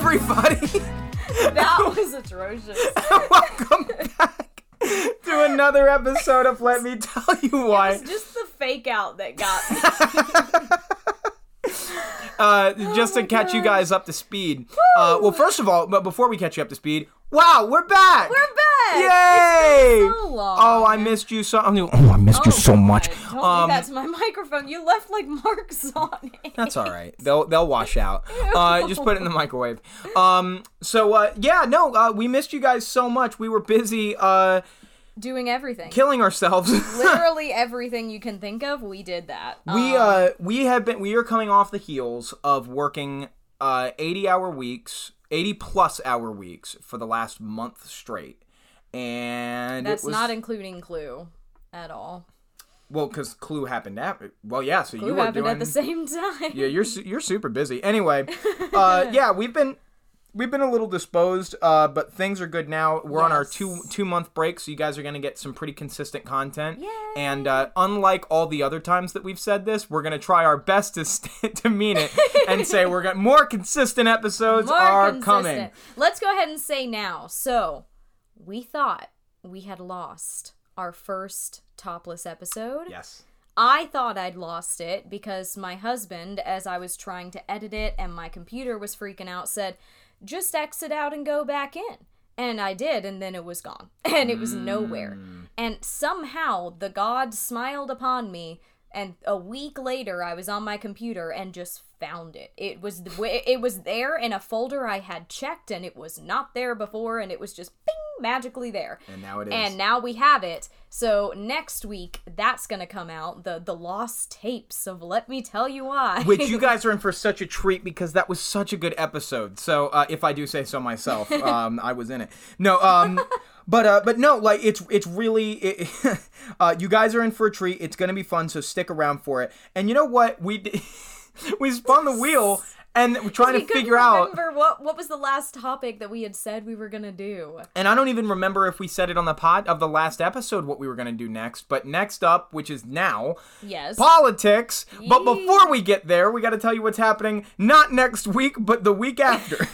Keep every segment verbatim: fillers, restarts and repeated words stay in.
everybody. That was atrocious. Welcome back to another episode of Let Me Tell You Why. It was just the fake out that got me. uh, just oh to catch God. you guys up to speed. Uh, well, first of all, but before we catch you up to speed, wow, we're back. We're back. Yay! It's been so long. Oh, I missed you so. Oh, I missed Oh, you so much. God. Don't Um, do that to my microphone. You left like marks on it. That's all right. They'll they'll wash out. Uh, just put it in the microwave. Um. So uh, yeah, no, uh, we missed you guys so much. We were busy uh Doing everything. killing ourselves. Literally everything you can think of, we did that. we Um, uh we have been we are coming off the heels of working uh eighty hour weeks, eighty plus hour weeks for the last month straight, and That's it was, not including Clue at all. well because Clue happened after. Well, yeah, so Clue you were happened doing at the same time. yeah, you're su- you're super busy. Anyway, uh, yeah, we've been we've been a little disposed, uh, but things are good now. We're on our Yes. two two month break, so you guys are gonna get some pretty consistent content. Yay. And uh, unlike all the other times that we've said this, we're gonna try our best to st- to mean it and say we're gonna more consistent episodes More are consistent. coming. Let's go ahead and say now. So, we thought we had lost our first topless episode. Yes. I thought I'd lost it because my husband, as I was trying to edit it and my computer was freaking out, said, just exit out and go back in. And I did, and then it was gone. And it was nowhere. And somehow the god smiled upon me, and a week later I was on my computer and just found it. It was it was there in a folder I had checked, and it was not there before, and it was just bing, magically there. And now it is. And now we have it. So next week, that's going to come out, the the lost tapes of Let Me Tell You Why. Which you guys are in for such a treat because that was such a good episode. So uh, if I do say so myself, um, I was in it. No, um, but uh, but no, like it's it's really it, uh, you guys are in for a treat. It's gonna be fun, so stick around for it. And you know what we did? We spun the wheel. And we're trying we to couldn't figure out. remember what what was the last topic that we had said we were gonna do. And I don't even remember if we said it on the pod of the last episode what we were going to do next. But next up, which is now, Yes. politics. But Yee. before we get there, we got to tell you what's happening not next week, but the week after.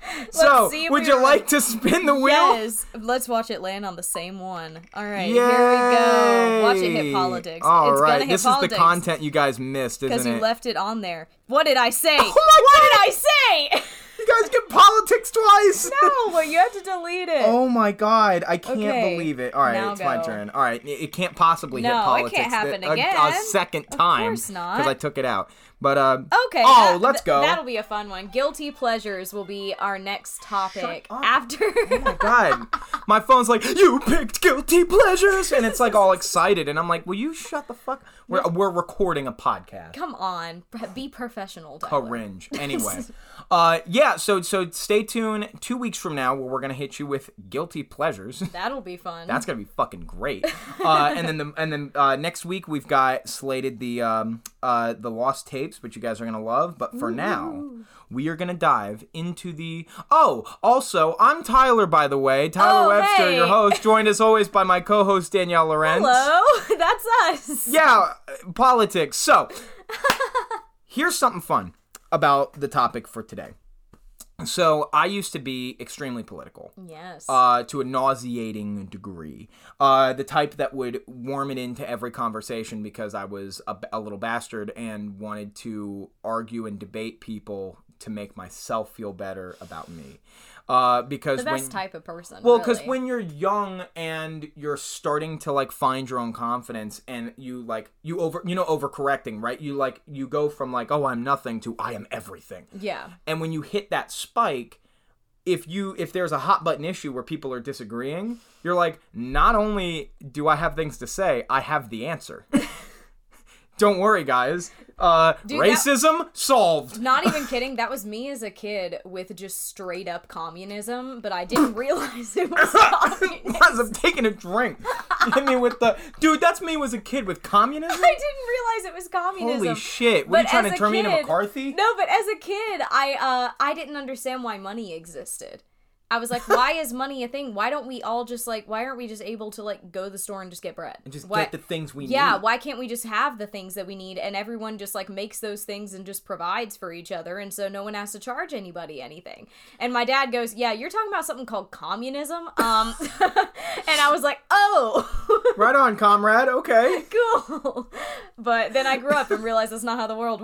So, see if would we you were- like to spin the wheel? Yes. Let's watch it land on the same one. All right. Yay! Here we go. Watch it hit politics. All it's right, gonna hit this politics. is the content you guys missed, Because isn't you it? left it on there. What did I say? Oh my what God! did I say? You guys get politics twice. No, you have to delete it. Oh my God, I can't Okay, believe it. All right, now it's my go. turn. All right, it, it can't possibly hit No, it politics can't happen th- a, again. a second Of time. course not. Because I took it out. But, uh, Okay. oh, that- let's th- go. That'll be a fun one. Guilty pleasures will be our next topic up. after. Oh my God. My phone's like, you picked guilty pleasures. And it's like all excited. And I'm like, will you shut the fuck? We're, we're recording a podcast. Come on, p- be professional, Tyler. Cringe. Anyway. uh, yeah, so so stay tuned two weeks from now where we're going to hit you with guilty pleasures. That'll be fun. That's gonna be fucking great. Uh, and then the and then uh, next week we've got slated the um, uh, the lost tapes, which you guys are gonna love. But for now, we are gonna dive into the. Oh, also, I'm Tyler, by the way, Tyler Oh, Webster, hey. your host, joined as always by my co-host Danielle Lorenz. Hello, that's us. Yeah, uh, politics. So, here's something fun about the topic for today. So, I used to be extremely political. Yes. Uh, to a nauseating degree. Uh, the type that would warm it into every conversation because I was a, a little bastard and wanted to argue and debate people to make myself feel better about me. Uh, because the best when, type of person. well, because really. when you're young and you're starting to like find your own confidence and you like you over you know overcorrecting, right? You like you go from like, oh, I'm nothing to I am everything. Yeah. And when you hit that spike, if you if there's a hot button issue where people are disagreeing, you're like, not only do I have things to say, I have the answer. Don't worry, guys. Uh, Dude, racism that- solved. Not even kidding. That was me as a kid with just straight up communism, but I didn't realize it was communism. As I'm taking a drink. Hit me with the dude. That's me as a kid with communism. I didn't realize it was communism. Holy shit! What are you But trying as to a turn me into kid- McCarthy? No, but as a kid, I uh I didn't understand why money existed. I was like, why is money a thing? Why don't we all just like, why aren't we just able to like go to the store and just get bread? And just why, get the things we yeah, need. Yeah, why can't we just have the things that we need and everyone just like makes those things and just provides for each other and so no one has to charge anybody anything. And my dad goes, yeah, you're talking about something called communism? Um, and I was like, oh. Right on, comrade, okay. Cool. But then I grew up and realized that's not how the world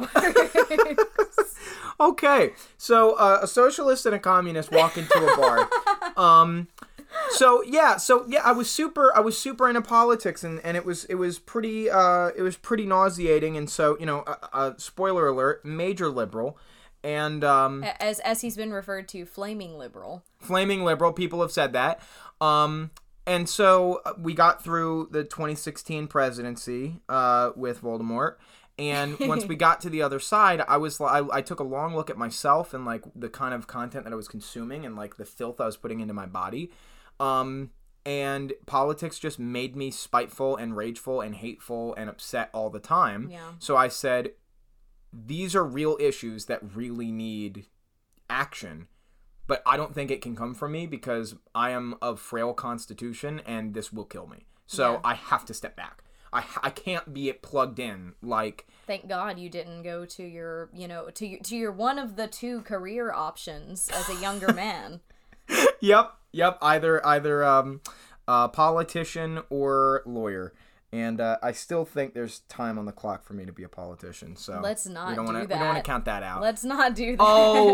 works. Okay, so uh, a socialist and a communist walk into a bar. Um, so yeah, so yeah, I was super, I was super into politics, and, and it was it was pretty, uh, it was pretty nauseating. And so you know, uh, uh, spoiler alert, major liberal, and um, as as he's been referred to, flaming liberal. Flaming liberal. People have said that. Um, and so we got through the twenty sixteen presidency uh, with Voldemort. And once we got to the other side, I was I, I took a long look at myself and like the kind of content that I was consuming and like the filth I was putting into my body. Um, and politics just made me spiteful and rageful and hateful and upset all the time. Yeah. So I said, these are real issues that really need action. But I don't think it can come from me because I am of frail constitution and this will kill me. So yeah. I have to step back. I, I can't be it plugged in like. Thank God you didn't go to your, you know, to your, to your one of the two career options as a younger man. Yep, yep. Either either um, uh, politician or lawyer. And uh, I still think there's time on the clock for me to be a politician. So let's not we don't do wanna, that. We don't want to count that out. Let's not do that.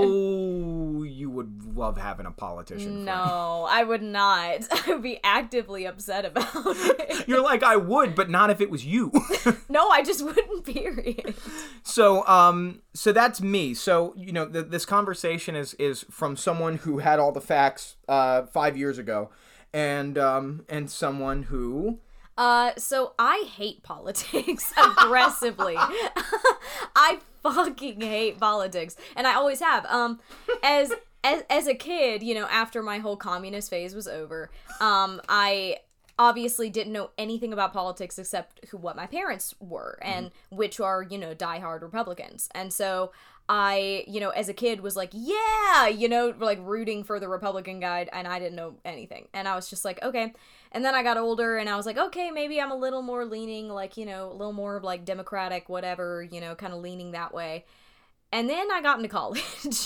Oh, you would love having a politician. No, I would not. I would be actively upset about it. You're like, I would, but not if it was you. No, I just wouldn't, period. So, um, so that's me. So, you know, th- this conversation is, is from someone who had all the facts uh, five years ago, and um, and someone who... Uh, so I hate politics aggressively. I fucking hate politics, and I always have. Um, as as as a kid, you know, after my whole communist phase was over, um, I obviously didn't know anything about politics except who what my parents were, and mm-hmm. which are, you know, diehard Republicans, and so. I, you know, as a kid was like, yeah, you know, like rooting for the Republican guy, and I didn't know anything. And I was just like, okay. And then I got older and I was like, okay, maybe I'm a little more leaning, like, you know, a little more like Democratic, whatever, you know, kind of leaning that way. And then I got into college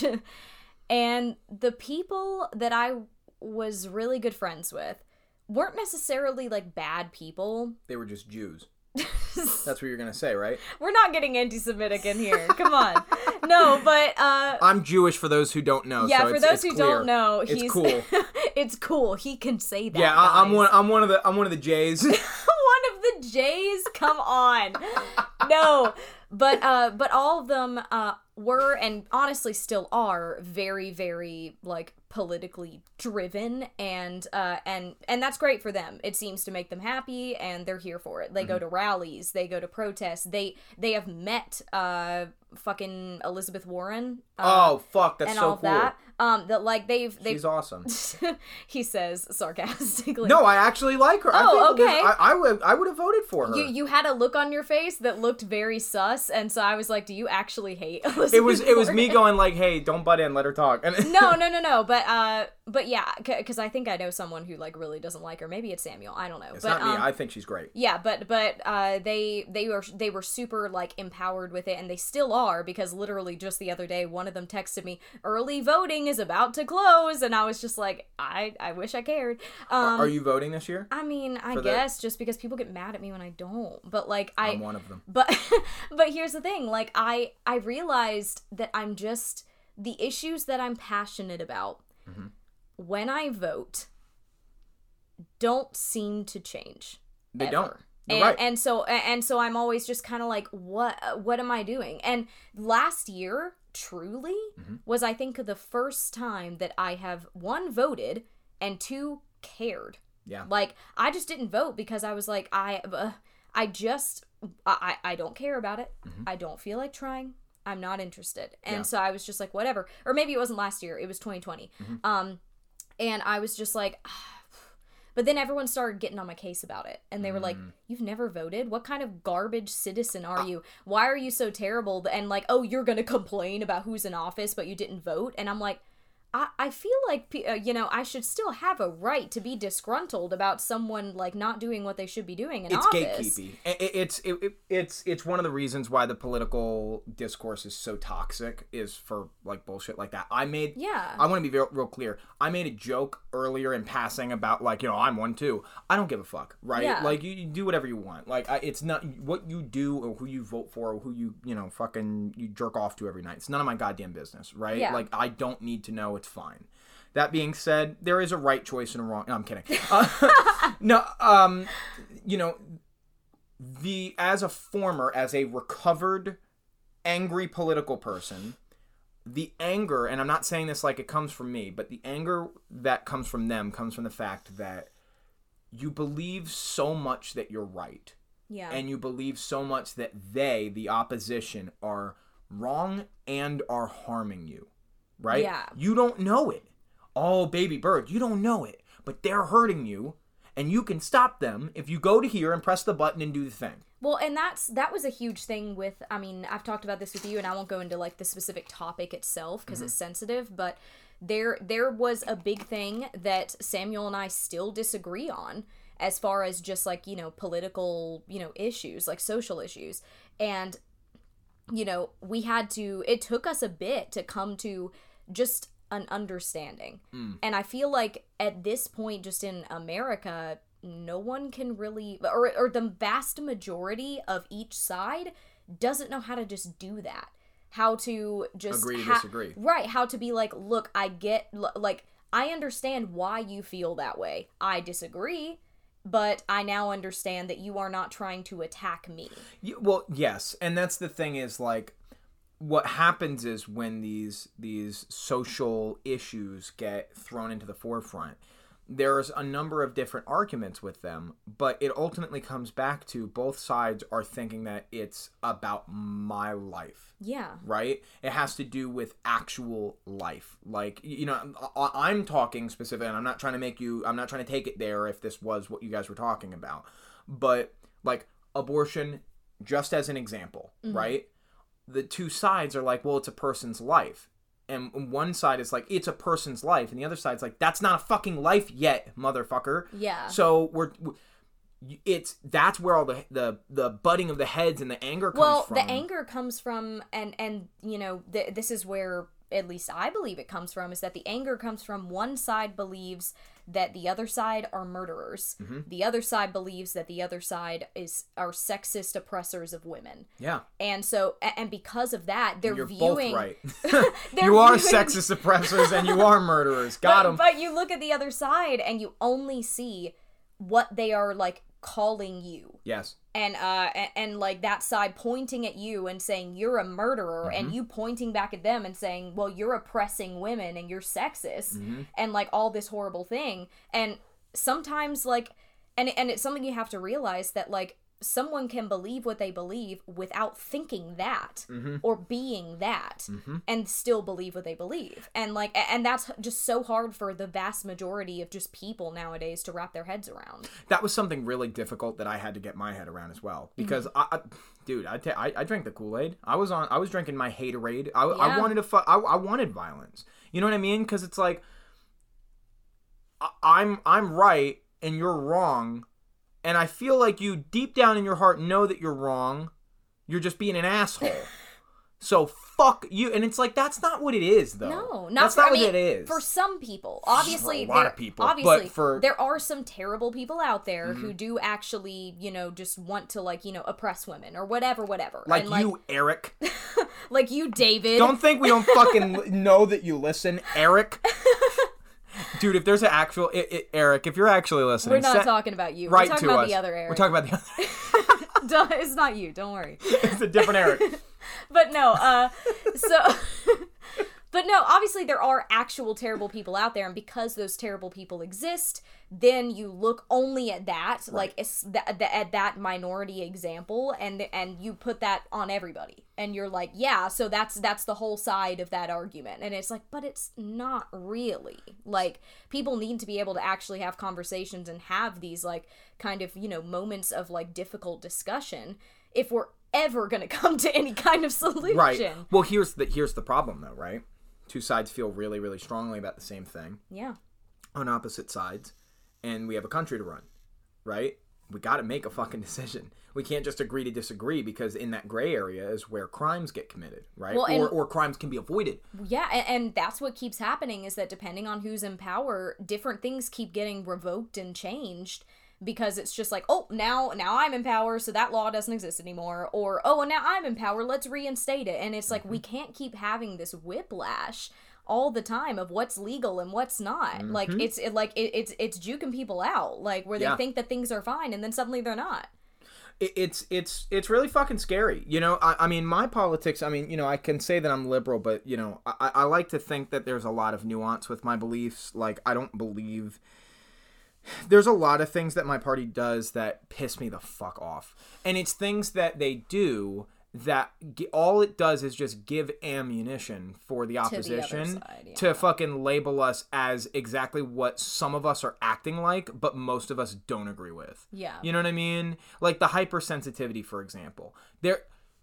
and the people that I was really good friends with weren't necessarily like bad people. They were just Jews. That's what you're gonna say, right? We're not getting anti-Semitic in here. Come on. No, but uh I'm Jewish for those who don't know. Yeah, so for it's, those it's who clear. don't know, it's he's cool. It's cool. He can say that. Yeah, I, I'm guys. one. I'm one of the. I'm one of the Jays. One of the Jays. Come on. No, but uh, but all of them uh were and honestly still are very, very like politically driven, and uh and and that's great for them. It seems to make them happy and they're here for it. They mm-hmm. go to rallies, they go to protests, they they have met uh fucking Elizabeth Warren. Uh, oh fuck, that's and so all cool. That. Um that like they've they've She's awesome. He says sarcastically. No, I actually like her. Oh, I think okay. I, I would I would have voted for her. You you had a look on your face that looked very sus, and so I was like, do you actually hate Elizabeth It was it was Warren? me going like, hey, don't butt in, let her talk. And no, no, no, no. But uh, but yeah, because I think I know someone who like really doesn't like her. Maybe it's Samuel. I don't know. It's but, not me. Um, I think she's great. Yeah, but but uh, they they were they were super like empowered with it, and they still are because literally just the other day, one of them texted me, "Early voting is about to close," and I was just like, I I wish I cared. Um, Are you voting this year? I mean, I For guess the... just because people get mad at me when I don't. But like I, I'm one of them. But but here's the thing, like I I realized that I'm just the issues that I'm passionate about. Mm-hmm. When I vote, don't seem to change. They ever. don't. You're and, right. and so and so I'm always just kind of like, what what am I doing? And last year, truly, mm-hmm. was I think the first time that I have one voted and two cared. Yeah. Like I just didn't vote because I was like I uh, I just I I don't care about it. Mm-hmm. I don't feel like trying. I'm not interested. And yeah. so I was just like, whatever. Or maybe it wasn't last year. It was twenty twenty. Mm-hmm. Um, and I was just like, ah. But then everyone started getting on my case about it. And they were mm. like, you've never voted? What kind of garbage citizen are you? Why are you so terrible? And like, oh, you're going to complain about who's in office, but you didn't vote? And I'm like, I, I feel like, uh, you know, I should still have a right to be disgruntled about someone, like, not doing what they should be doing in it's office. It's gatekeeping. It, it, it's it, it, it's it's one of the reasons why the political discourse is so toxic, is for, like, bullshit like that. I made... Yeah. I want to be real, real clear. I made a joke earlier in passing about, like, you know, I'm one too. I don't give a fuck, right? Yeah. Like, you, you do whatever you want. Like, I, it's not... What you do or who you vote for or who you, you know, fucking... You jerk off to every night. It's none of my goddamn business, right? Yeah. Like, I don't need to know. It's fine. That being said, there is a right choice and a wrong... No, I'm kidding. Uh, no, um, you know, the as a former, as a recovered, angry political person, the anger, and I'm not saying this like it comes from me, but the anger that comes from them comes from the fact that you believe so much that you're right. Yeah. And you believe so much that they, the opposition, are wrong and are harming you. Right? Yeah. You don't know it. Oh, baby bird, you don't know it. But they're hurting you, and you can stop them if you go to here and press the button and do the thing. Well, and that's that was a huge thing with, I mean, I've talked about this with you, and I won't go into, like, the specific topic itself, because mm-hmm. it's sensitive, but there there was a big thing that Samuel and I still disagree on, as far as just, like, you know, political, you know, issues, like social issues. And, you know, we had to, it took us a bit to come to just an understanding. Mm. And I feel like at this point, just in America, no one can really, or, or the vast majority of each side doesn't know how to just do that. How to just... Agree to ha- disagree. Right, how to be like, look, I get, like, I understand why you feel that way. I disagree, but I now understand that you are not trying to attack me. Yeah, well, yes, and that's the thing is, like, what happens is when these these social issues get thrown into the forefront, there's a number of different arguments with them, but it ultimately comes back to both sides are thinking that it's about my life. Yeah. Right? It has to do with actual life. Like, you know, I'm talking specifically, and I'm not trying to make you, I'm not trying to take it there if this was what you guys were talking about, but, like, abortion, just as an example, mm-hmm. right? The two sides are like, well, it's a person's life. And one side is like, it's a person's life. And the other side's like, that's not a fucking life yet, motherfucker. Yeah. So we're, it's, that's where all the, the, the butting of the heads and the anger comes well, from. Well, the anger comes from, and, and you know, th- this is where, at least I believe it comes from, is that the anger comes from one side believes that the other side are murderers. Mm-hmm. The other side believes that the other side is are sexist oppressors of women. Yeah. And so, and because of that, they're You're viewing... both right. You are viewing... sexist oppressors and you are murderers. Got them. But, but you look at the other side and you only see what they are, like, calling you. Yes. And uh and, and like that side pointing at you and saying you're a murderer, mm-hmm. and you pointing back at them and saying, well, you're oppressing women and you're sexist, mm-hmm. and like all this horrible thing. And sometimes, like, and and it's something you have to realize, that like someone can believe what they believe without thinking that, mm-hmm. or being that, mm-hmm. and still believe what they believe. And like, and that's just so hard for the vast majority of just people nowadays to wrap their heads around. That was something really difficult that I had to get my head around as well, because mm-hmm. I, I, dude, I, ta- I I drank the Kool-Aid. I was on, I was drinking my haterade. I, yeah. I wanted to, fu- I, I wanted violence. You know what I mean? Because it's like, I, I'm, I'm right and you're wrong. And I feel like you, deep down in your heart, know that you're wrong. You're just being an asshole. So fuck you. And it's like, that's not what it is, though. No, not that's for, not I what mean, it is. For some people, obviously, for a lot there, of people, obviously, but for there are some terrible people out there, mm-hmm. who do actually, you know, just want to, like, you know, oppress women or whatever, whatever. Like and, you, like, Eric. Like you, David. Don't think we don't fucking know that you listen, Eric. Dude, if there's an actual... It, it, Eric, if you're actually listening... We're not set, talking about you. We're talking to about us. the other Eric. We're talking about the other... It's not you. Don't worry. It's a different Eric. But no, uh... So... But no, obviously there are actual terrible people out there, and because those terrible people exist, then you look only at that, right. like it's th- th- at that minority example, and and you put that on everybody, and you're like, yeah, so that's that's the whole side of that argument, and it's like, but it's not really. Like, people need to be able to actually have conversations and have these, like, kind of, you know, moments of, like, difficult discussion if we're ever gonna come to any kind of solution. Right. Well, here's the here's the problem, though, right? two sides feel really, really strongly about the same thing. Yeah. On opposite sides. And we have a country to run, right? We got to make a fucking decision. We can't just agree to disagree, because in that gray area is where crimes get committed, right? Well, and, or, or crimes can be avoided. Yeah, and, and that's what keeps happening, is that depending on who's in power, different things keep getting revoked and changed, because it's just like, oh, now now I'm in power, so that law doesn't exist anymore. Or, oh, and now I'm in power, let's reinstate it. And it's like, mm-hmm. we can't keep having this whiplash all the time of what's legal and what's not. Mm-hmm. Like, it's it, like it, it's it's juking people out, like, where they yeah. think that things are fine, and then suddenly they're not. It's it's it's really fucking scary. You know, I, I mean, my politics, I mean, you know, I can say that I'm liberal, but, you know, I, I like to think that there's a lot of nuance with my beliefs. Like, I don't believe... There's a lot of things that my party does that piss me the fuck off. And it's things that they do that all it does is just give ammunition for the opposition to, the side, yeah. to fucking label us as exactly what some of us are acting like, but most of us don't agree with. Yeah. You know what I mean? Like the hypersensitivity, for example. There,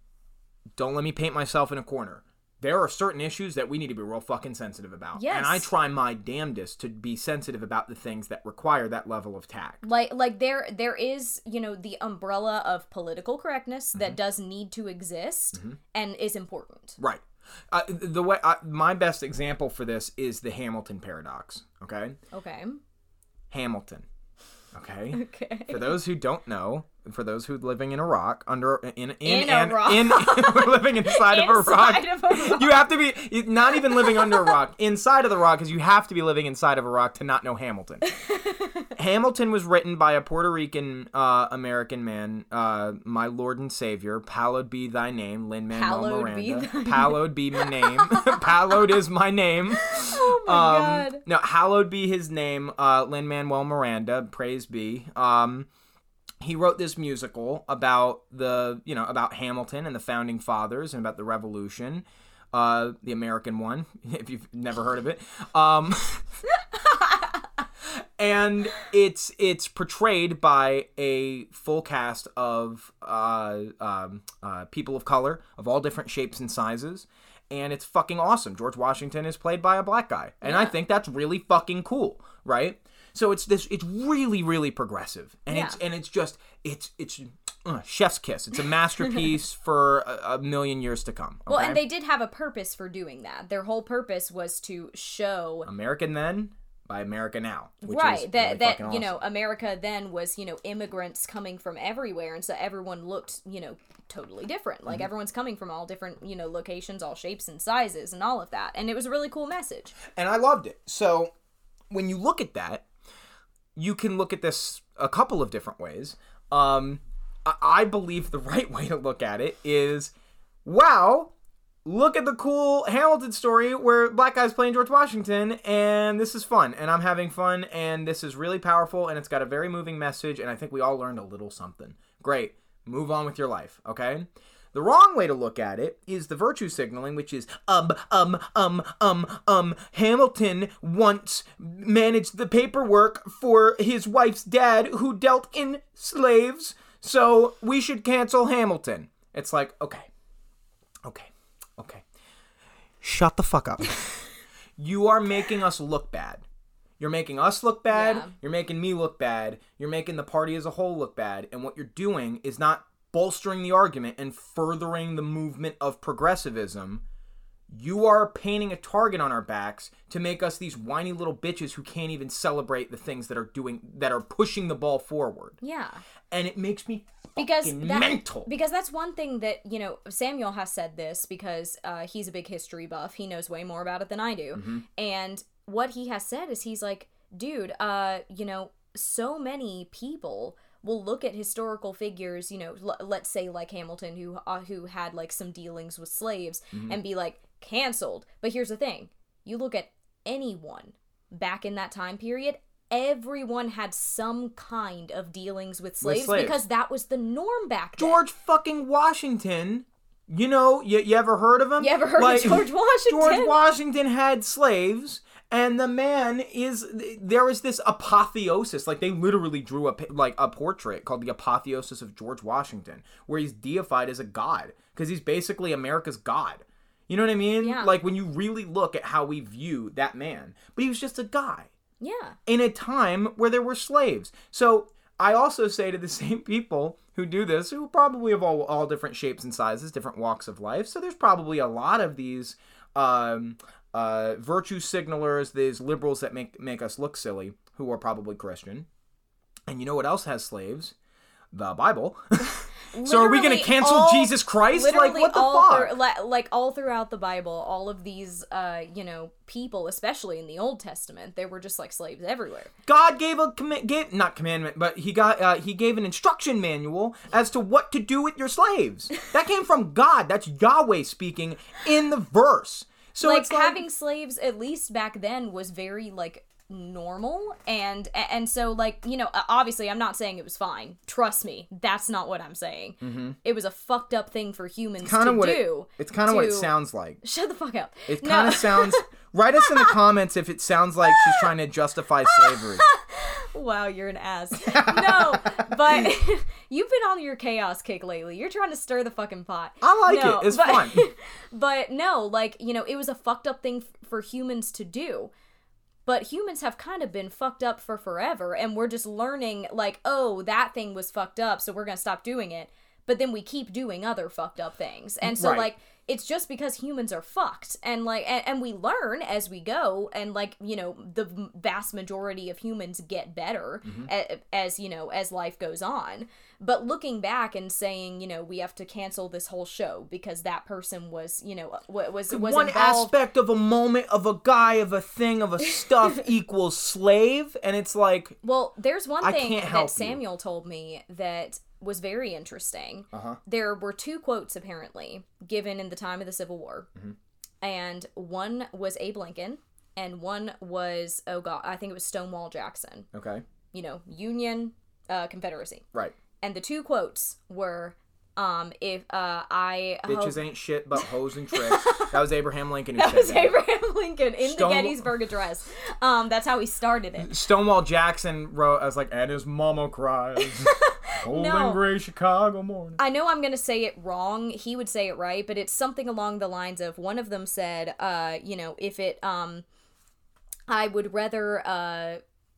don't let me paint myself in a corner. There are certain issues that we need to be real fucking sensitive about. Yes. And I try my damnedest to be sensitive about the things that require that level of tact. Like, like there, there is, you know, the umbrella of political correctness mm-hmm. that does need to exist mm-hmm. and is important. Right. Uh, the way I, my best example for this is the Hamilton paradox. Okay. Okay. Hamilton. Okay. Okay. For those who don't know, for those who are living in Iraq, under in in in, in, a rock. in, in living inside, of, a rock, of a rock, you have to be not even living under a rock, inside of the rock, because you have to be living inside of a rock to not know Hamilton. Hamilton was written by a Puerto Rican uh, American man, uh, my Lord and Savior. Hallowed be thy name, Lin-Manuel Miranda. Hallowed be my name. Hallowed is my name. Oh my um, God. No, hallowed be his name, uh, Lin-Manuel Miranda. Praise be. Um, he wrote this musical about the, you know, about Hamilton and the founding fathers and about the Revolution, uh, the American one, if you've never heard of it. Um, and it's it's portrayed by a full cast of uh, um, uh, people of color of all different shapes and sizes. And it's fucking awesome. George Washington is played by a black guy. And yeah. I think that's really fucking cool, right? So it's this it's really, really progressive. And yeah. it's and it's just it's it's uh, chef's kiss. It's a masterpiece for a, a million years to come. Okay? Well, and they did have a purpose for doing that. Their whole purpose was to show American then by America now. Which right. Is that really that awesome. You know, America then was, you know, immigrants coming from everywhere, and so everyone looked, you know, totally different. Like mm-hmm. everyone's coming from all different, you know, locations, all shapes and sizes and all of that. And it was a really cool message. And I loved it. So when you look at that, you can look at this a couple of different ways. Um, I, I believe the right way to look at it is, wow, look at the cool Hamilton story where black guys playing George Washington, and this is fun, and I'm having fun, and this is really powerful, and it's got a very moving message, and I think we all learned a little something. Great. Move on with your life, okay? The wrong way to look at it is the virtue signaling, which is, um, um, um, um, um, Hamilton once managed the paperwork for his wife's dad who dealt in slaves, so we should cancel Hamilton. It's like, okay, okay, okay. Shut the fuck up. You are making us look bad. You're making us look bad. Yeah. You're making me look bad. You're making the party as a whole look bad. And what you're doing is not bolstering the argument and furthering the movement of progressivism. You are painting a target on our backs to make us these whiny little bitches who can't even celebrate the things that are doing that are pushing the ball forward. Yeah. And it makes me because fucking that, mental. Because that's one thing that, you know, Samuel has said this because uh, he's a big history buff. He knows way more about it than I do. Mm-hmm. And what he has said is he's like, dude, uh, you know, so many people will look at historical figures, you know, l- let's say like Hamilton, who uh, who had like some dealings with slaves, mm-hmm. and be like, canceled. But here's the thing. You look at anyone back in that time period, everyone had some kind of dealings with slaves, with slaves. Because that was the norm back then. George fucking Washington, you know, you, you ever heard of him? You ever heard like, of George Washington? George Washington had slaves. And the man is, there is this apotheosis, like they literally drew a, like a portrait called the Apotheosis of George Washington, where he's deified as a god, because he's basically America's god. You know what I mean? Yeah. Like, when you really look at how we view that man. But he was just a guy. Yeah. In a time where there were slaves. So, I also say to the same people who do this, who probably have all, all different shapes and sizes, different walks of life. So, there's probably a lot of these um, uh, virtue signalers, these liberals that make, make us look silly, who are probably Christian. And you know what else has slaves? The Bible. So are we going to cancel all, Jesus Christ? Like, what the all fuck? Through, like, like, all throughout the Bible, all of these, uh, you know, people, especially in the Old Testament, they were just, like, slaves everywhere. God gave a, comm- gave, not commandment, but he got, uh, he gave an instruction manual as to what to do with your slaves. That came from God. That's Yahweh speaking in the verse. So like, it's like, having slaves, at least back then, was very, like, normal, and and so, like, you know, obviously I'm not saying it was fine, trust me, that's not what I'm saying. Mm-hmm. It was a fucked up thing for humans to what do. It, it's kind of what it sounds like. Shut the fuck up. It No. kind of sounds, write us in the comments if it sounds like she's trying to justify slavery. Wow, you're an ass. No, but you've been on your chaos kick lately. You're trying to stir the fucking pot. I like no, it. It's but, fun. But no, like, you know, it was a fucked up thing f- for humans to do. But humans have kind of been fucked up for forever, and we're just learning, like, oh, that thing was fucked up, so we're gonna stop doing it. But then we keep doing other fucked up things. And so, Right. like, it's just because humans are fucked. And, like, and, and we learn as we go, and, like, you know, the vast majority of humans get better Mm-hmm. a, as, you know, as life goes on. But looking back and saying, you know, we have to cancel this whole show because that person was, you know, was was, was One involved. aspect of a moment, of a guy, of a thing, of a stuff equals slave, and it's like, Well, there's one I thing can't help that Samuel told me that was very interesting. Uh-huh. There were two quotes, apparently, given in the time of the Civil War. Mm-hmm. And one was Abe Lincoln, and one was, oh god, I think it was Stonewall Jackson. okay, You know, Union, uh, Confederacy. right. And the two quotes were, um, if uh, I Bitches hope... ain't shit but hoes and tricks. That was Abraham Lincoln who That said was that. Abraham Lincoln in Stone- the Gettysburg Address. Um, that's how he started it. Stonewall Jackson wrote, I was like, and his mama cries. Cold No. and gray Chicago morning. I know I'm going to say it wrong. He would say it right, but it's something along the lines of, one of them said, uh, you know, if it, um, I would rather, uh,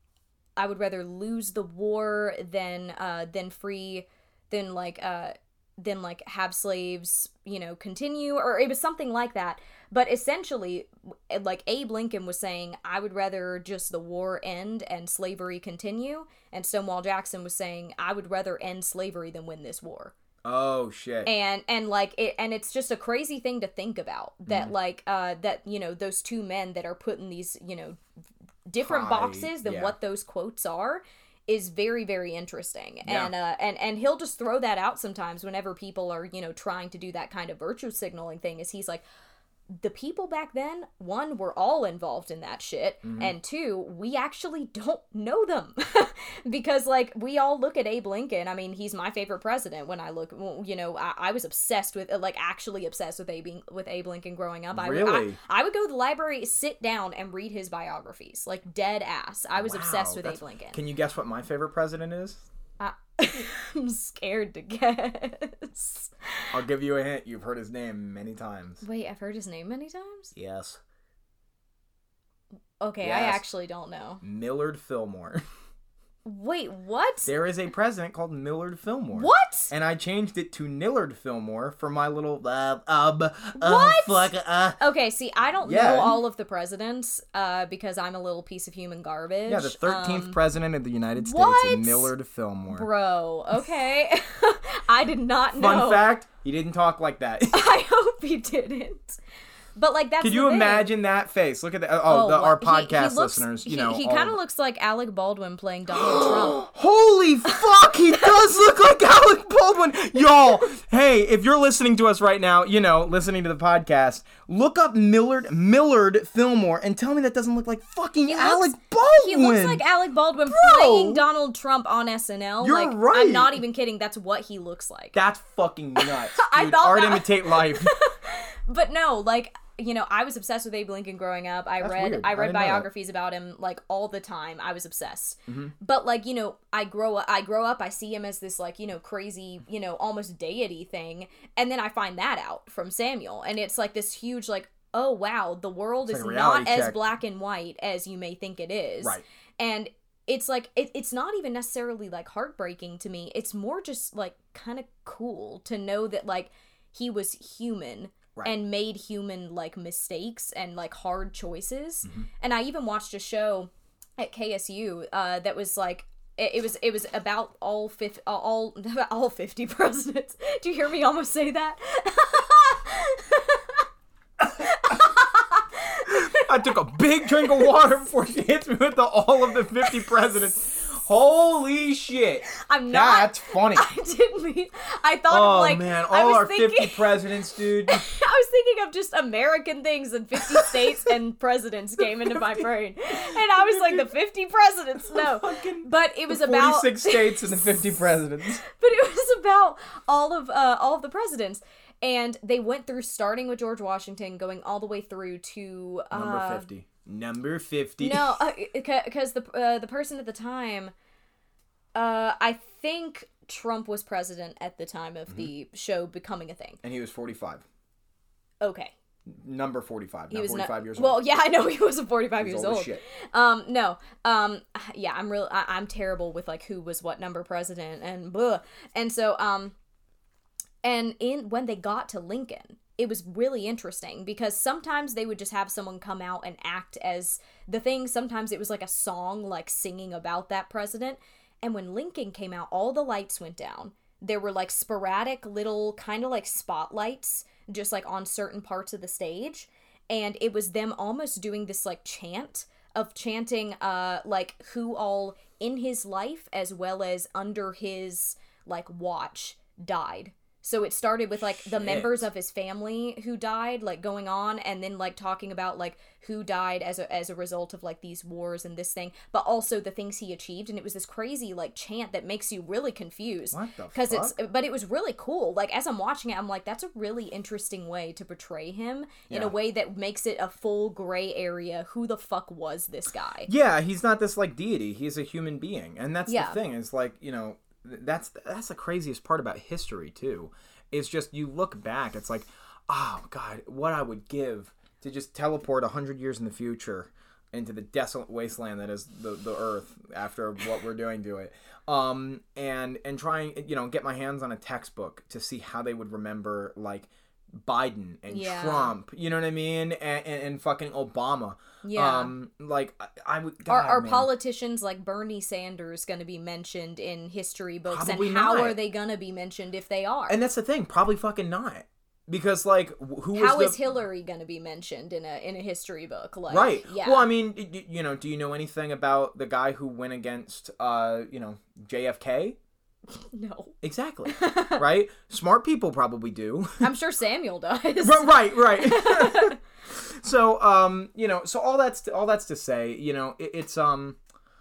I would rather lose the war than, uh, than free, than like, uh, than like have slaves, you know, continue, or it was something like that. But essentially, like, Abe Lincoln was saying, I would rather just the war end and slavery continue. And Stonewall Jackson was saying, I would rather end slavery than win this war. Oh, shit. And, and like, it, and it's just a crazy thing to think about that, Mm. like, uh, that, you know, those two men that are put in these, you know, different High, boxes than yeah. what those quotes are is very, very interesting. Yeah. And, uh, and, and he'll just throw that out sometimes whenever people are, you know, trying to do that kind of virtue signaling thing, is he's like, the people back then, one, were all involved in that shit, Mm-hmm. and two, we actually don't know them. Because, like, we all look at Abe Lincoln. I mean, he's my favorite president. When I look, well, you know, I, I was obsessed with, like, actually obsessed with Abe, with Abe Lincoln growing up. I would, Really? I, I would go to the library, sit down, and read his biographies. Like, dead ass. I was Wow, obsessed with that's- Abe Lincoln. Can you guess what my favorite president is? I, I'm scared to guess. I'll give you a hint. You've heard his name many times. Wait, I've heard his name many times? Yes. Okay, I Yes. actually don't know. Millard Fillmore. Wait, what? There is a president called Millard Fillmore. What? And I changed it to Nillard Fillmore for my little uh um uh, What? fuck uh Okay, see, I don't Yeah. know all of the presidents uh, because I'm a little piece of human garbage. yeah the thirteenth Um, president of the United States what? is Millard Fillmore. Bro, okay. I did not know. Fun fact: he didn't talk like that. I hope he didn't. But, like, that's Could the you thing. imagine that face? Look at that. Oh, the, our he- he podcast looks- listeners, you he, know. He all kind of of- looks like Alec Baldwin playing Donald Trump. Holy fuck, he does look like Alec Baldwin. Y'all, hey, if you're listening to us right now, you know, listening to the podcast, look up Millard Millard Fillmore and tell me that doesn't look like fucking Alec looks- Baldwin. He looks like Alec Baldwin Bro! playing Donald Trump on S N L. You're like, right. I'm not even kidding. That's what he looks like. That's fucking nuts. I Dude, thought art that- imitate life. But no, like, you know, I was obsessed with Abe Lincoln growing up. I That's read weird. I I read didn't know that. biographies about him like all the time. I was obsessed. Mm-hmm. But like, you know, I grow up I grow up, I see him as this like, you know, crazy, you know, almost deity thing, and then I find that out from Samuel, and it's like this huge like, oh wow, the world It's is like a not reality as check. black and white as you may think it is. Right. And it's like it, it's not even necessarily like heartbreaking to me. It's more just like kind of cool to know that like he was human. Right. And made human like mistakes and like hard choices. Mm-hmm. And I even watched a show at K S U uh, that was like it, it was it was about all fifty all all fifty presidents. Do you hear me almost say that? I took a big drink of water before she hits me with the all of the fifty presidents. Holy shit. I'm not. That's funny. I didn't mean. I thought oh, of like. man. I All was our thinking, fifty presidents, dude. I was thinking of just American things and fifty states and presidents came into my brain. And I was like, the fifty presidents. No. But it was about. forty-six states and the fifty presidents. But it was about all of uh, all of the presidents. And they went through starting with George Washington, going all the way through to. Uh, Number fifty. Number fifty. No, because uh, the uh, the person at the time, uh, I think Trump was president at the time of mm-hmm. the show becoming a thing. And he was forty-five. Okay. Number forty-five. He not was forty-five no- years well, old. Well, yeah, I know he wasn't forty-five years old. old. Shit. Um, no. Um, yeah, I'm real. I- I'm terrible with like who was what number president and blah. And so, um, and in when they got to Lincoln, it was really interesting because sometimes they would just have someone come out and act as the thing. Sometimes it was like a song, like singing about that president. And when Lincoln came out, all the lights went down. There were like sporadic little kind of like spotlights just like on certain parts of the stage. And it was them almost doing this like chant of chanting uh like who all in his life as well as under his like watch died. So it started with, like, the Shit. members of his family who died, like, going on, and then, like, talking about, like, who died as a, as a result of, like, these wars and this thing, but also the things he achieved, and it was this crazy, like, chant that makes you really confused. What the Cause fuck? it's, but it was really cool. Like, as I'm watching it, I'm like, that's a really interesting way to portray him in Yeah. a way that makes it a full gray area. Who the fuck was this guy? Yeah, he's not this, like, deity. He's a human being, and that's Yeah. the thing, is, like, you know, that's that's the craziest part about history too. It's just you look back, it's like, oh god, what I would give to just teleport a hundred years in the future into the desolate wasteland that is the the Earth after what we're doing to it, um, and and trying, you know, get my hands on a textbook to see how they would remember like Biden and Yeah. Trump, you know what I mean, and, and, and fucking Obama. Yeah. Um, like I, I would. God, Are, are man. politicians like Bernie Sanders going to be mentioned in history books? Probably and how not. are they going to be mentioned if they are? And that's the thing, probably fucking not, because like who was How the... is Hillary going to be mentioned in a in a history book? Like, right? Yeah. Well, I mean, y- you know, do you know anything about the guy who went against, uh, you know, J F K? No. Exactly. Right? Smart people probably do. I'm sure Samuel does. Right, right. So, um, you know, so all that's to, all that's to say, you know, it, it's um,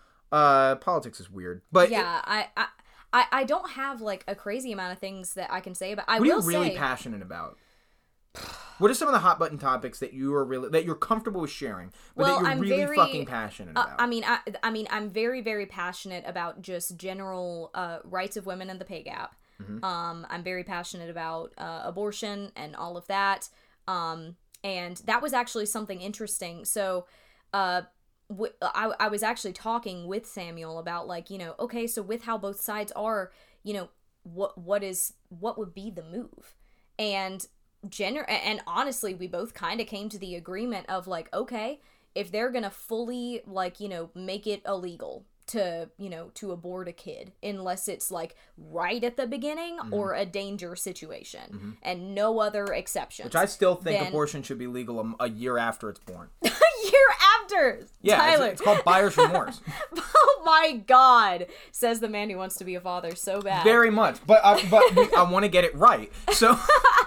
uh, politics is weird, but yeah, I, I I I don't have like a crazy amount of things that I can say about. I what are will you really say, passionate about? What are some of the hot button topics that you are really that you're comfortable with sharing, but Well, that you're I'm really very, fucking passionate uh, about? I mean, I, I mean, I'm very, very passionate about just general uh, rights of women and the pay gap. Mm-hmm. Um, I'm very passionate about uh, abortion and all of that. Um, and that was actually something interesting. So, uh, w- I, I was actually talking with Samuel about like, you know, okay, so with how both sides are, you know, what what is what would be the move? And gener- and honestly, we both kind of came to the agreement of like, okay, if they're gonna fully like, you know, make it illegal to, you know, to abort a kid unless it's like right at the beginning mm-hmm. or a danger situation mm-hmm. and no other exceptions. Which I still think then... abortion should be legal a, a year after it's born. A year after, yeah, Tyler. It's, it's called buyer's remorse. Oh my god, says the man who wants to be a father so bad. Very much, but I, but I want to get it right. So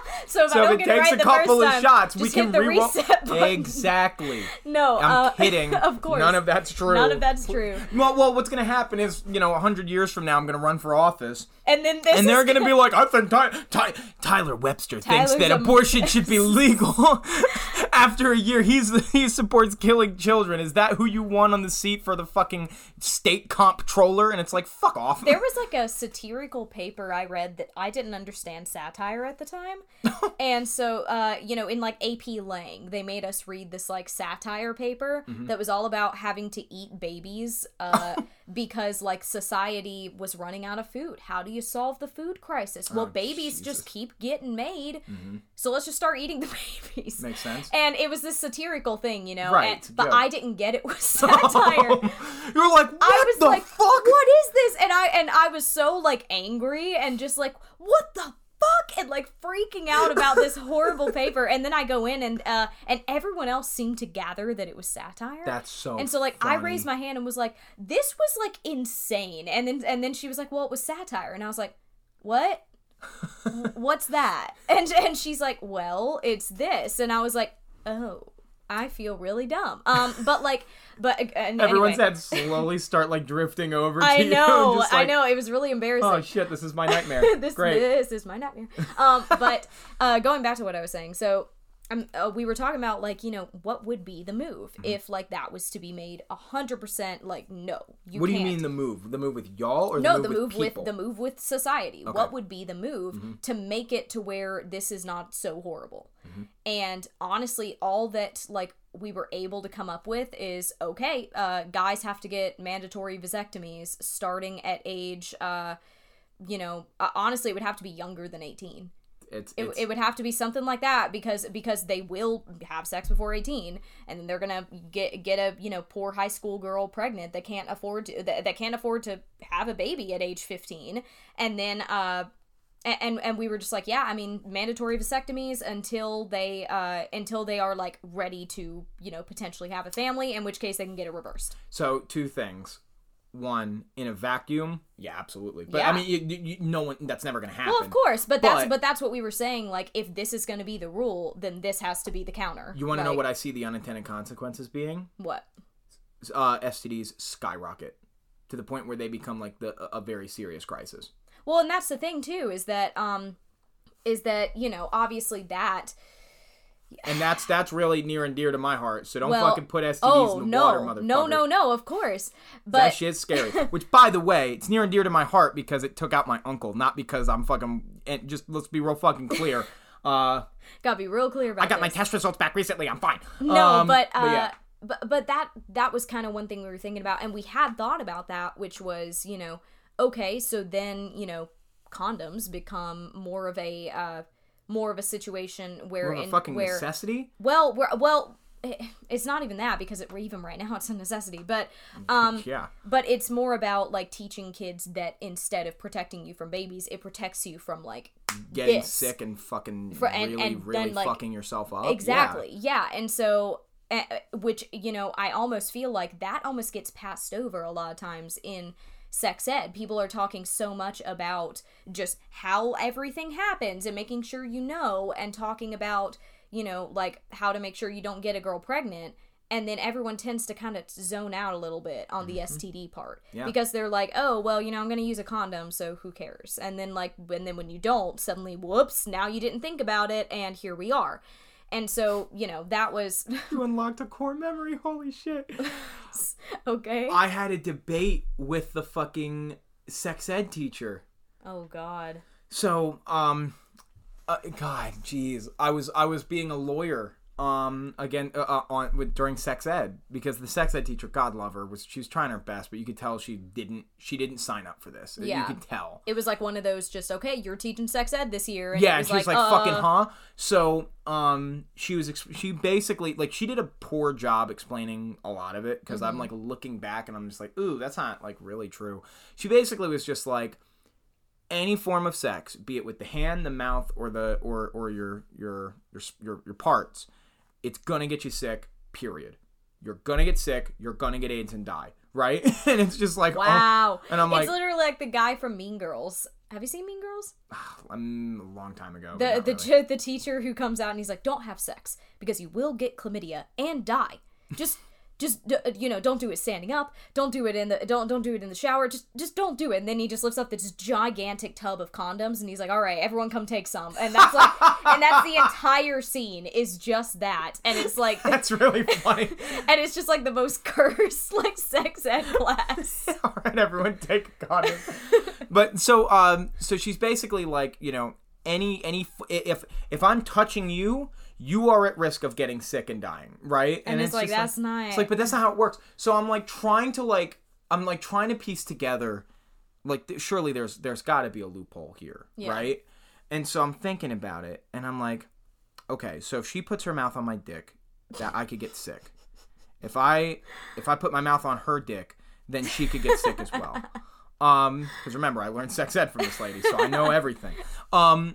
So if So I don't if it get it takes right a the couple first of time, shots, just we hit can the re-roll. reset button. Exactly. No, I'm uh, kidding. Of course. None of that's true. None of that's true. Well, well, what's going to happen is, you know, a hundred years from now, I'm going to run for office. And then this And they're is going to be like, I think Ty- Ty- Tyler Webster thinks Tyler's that a abortion should be legal. After a year, he's he supports killing children. Is that who you want on the seat for the fucking state comptroller? And it's like, fuck off. There was like a satirical paper I read that I didn't understand satire at the time. And so, uh, you know, in like A P Lang, they made us read this like satire paper Mm-hmm. that was all about having to eat babies uh, because like society was running out of food. How do you solve the food crisis? Well, Oh, babies Jesus. just keep getting made. Mm-hmm. So let's just start eating the babies. Makes sense. And it was this satirical thing, you know, Right, and, but joke. I didn't get it was satire. You were like, what I was the like, fuck? what is this? And I and I was so like angry and just like, what the fuck? And like freaking out about this horrible paper. And then I go in and uh and everyone else seemed to gather that it was satire. That's so And so like I funny. raised my hand and was like, this was like insane. And then and then she was like, well, it was satire. And I was like, what? What's that? And and she's like, well, it's this. And I was like, oh. I feel really dumb. Um, but like, but uh, and Everyone's anyway. head slowly start like drifting over to I you. know, just I like, know. It was really embarrassing. Oh shit, this is my nightmare. this Great. this is my nightmare. Um, but uh, going back to what I was saying, so um, uh, we were talking about like, you know, what would be the move Mm-hmm. if like that was to be made a hundred percent like no, you What do can't. you mean the move? The move with y'all or No, the the move move with with people? the move with society. Okay. What would be the move Mm-hmm. to make it to where this is not so horrible? Mm-hmm. And honestly, all that like we were able to come up with is okay. Uh, guys have to get mandatory vasectomies starting at age. Uh, you know, uh, honestly, it would have to be younger than eighteen. It's, It, it's it would have to be something like that because because they will have sex before eighteen and then they're gonna get get a you know poor high school girl pregnant that can't afford to that, that can't afford to have a baby at age fifteen and then uh and and we were just like yeah I mean mandatory vasectomies until they uh until they are like ready to you know potentially have a family, in which case they can get it reversed. So two things. One, in a vacuum, yeah, absolutely. But Yeah. I mean, you, you, you, no one. That's never gonna happen. Well, of course, but that's But- but that's what we were saying. Like, if this is going to be the rule, then this has to be the counter. You want to know Like, what I see the unintended consequences being? What? Uh, S T Ds skyrocket to the point where they become like the a very serious crisis. Well, and that's the thing too, is that um, is that you know obviously that. And that's that's really near and dear to my heart. So don't Well, fucking put S T Ds oh in the no, water, motherfucker. no, no, no, of course, That but shit's scary. Which, by the way, it's near and dear to my heart because it took out my uncle, not because I'm fucking. And just let's be real fucking clear. Uh, gotta be real clear about. I got my this. test results back recently. I'm fine. No, Um, but uh, yeah. but but that that was kind of one thing we were thinking about, and we had thought about that, which was you know okay, so then you know condoms become more of a uh, more of a situation where More of a in fucking where necessity. well we're, well it- it's not even that because it, even right now it's a necessity, but um Yeah. but it's more about like teaching kids that instead of protecting you from babies, it protects you from like Getting this. sick and fucking For- and- really, and really then, like, fucking yourself up. Exactly. Yeah. And so, uh, which, you know, I almost feel like that almost gets passed over a lot of times in sex ed. People are talking so much about just how everything happens and making sure you know, and talking about, you know, like how to make sure you don't get a girl pregnant. And then everyone tends to kind of zone out a little bit on the S T D part. Yeah. Because they're like, oh, well, you know, I'm going to use a condom, so who cares? And then, like, and then when you don't, suddenly, whoops, now you didn't think about it, and here we are. And so, you know, that was... You unlocked a core memory. Holy shit. okay. I had a debate with the fucking sex ed teacher. Oh, God. So, um, uh, God, jeez, I was I was being a lawyer, um, again, uh, uh, on with during sex ed because the sex ed teacher, God love her, was she was trying her best, but you could tell she didn't she didn't sign up for this. Yeah. You could tell. It was like one of those just, okay, you're teaching sex ed this year. And Yeah, it and was she was like, like, uh, fucking huh? So, um, she was, ex- she basically, like, she did a poor job explaining a lot of it, because Mm-hmm. I'm, like, looking back, and I'm just like, ooh, that's not, like, really true. She basically was just like, any form of sex, be it with the hand, the mouth, or the, or, or your, your, your, your, your parts, it's gonna get you sick, period. You're gonna get sick, you're gonna get AIDS and die, right? And it's just like, Wow. oh. And I'm it's like, literally like the guy from Mean Girls. Have you seen Mean Girls? Um, a long time ago. The the really. the teacher who comes out and he's like, "Don't have sex because you will get chlamydia and die. Just just you know, don't do it standing up. Don't do it in the don't don't do it in the shower. Just just don't do it." And then he just lifts up this gigantic tub of condoms and he's like, "All right, everyone, come take some." And that's like, and that's the entire scene is just that, and it's like that's really funny. And it's just like the most cursed like sex ed class. All right, everyone, take a condom. But so, um, so she's basically like, you know, any, any, if, if I'm touching you, you are at risk of getting sick and dying, right? And, and it's, it's like, that's like, nice. It's like, but that's not how it works. So I'm like trying to like, I'm like trying to piece together, like, th- surely there's, there's gotta be a loophole here, yeah. right? And so I'm thinking about it and I'm like, okay, so if she puts her mouth on my dick, that I could get sick. If I, if I put my mouth on her dick, then she could get sick as well. Um, because remember, I learned sex ed from this lady, so I know everything. Um,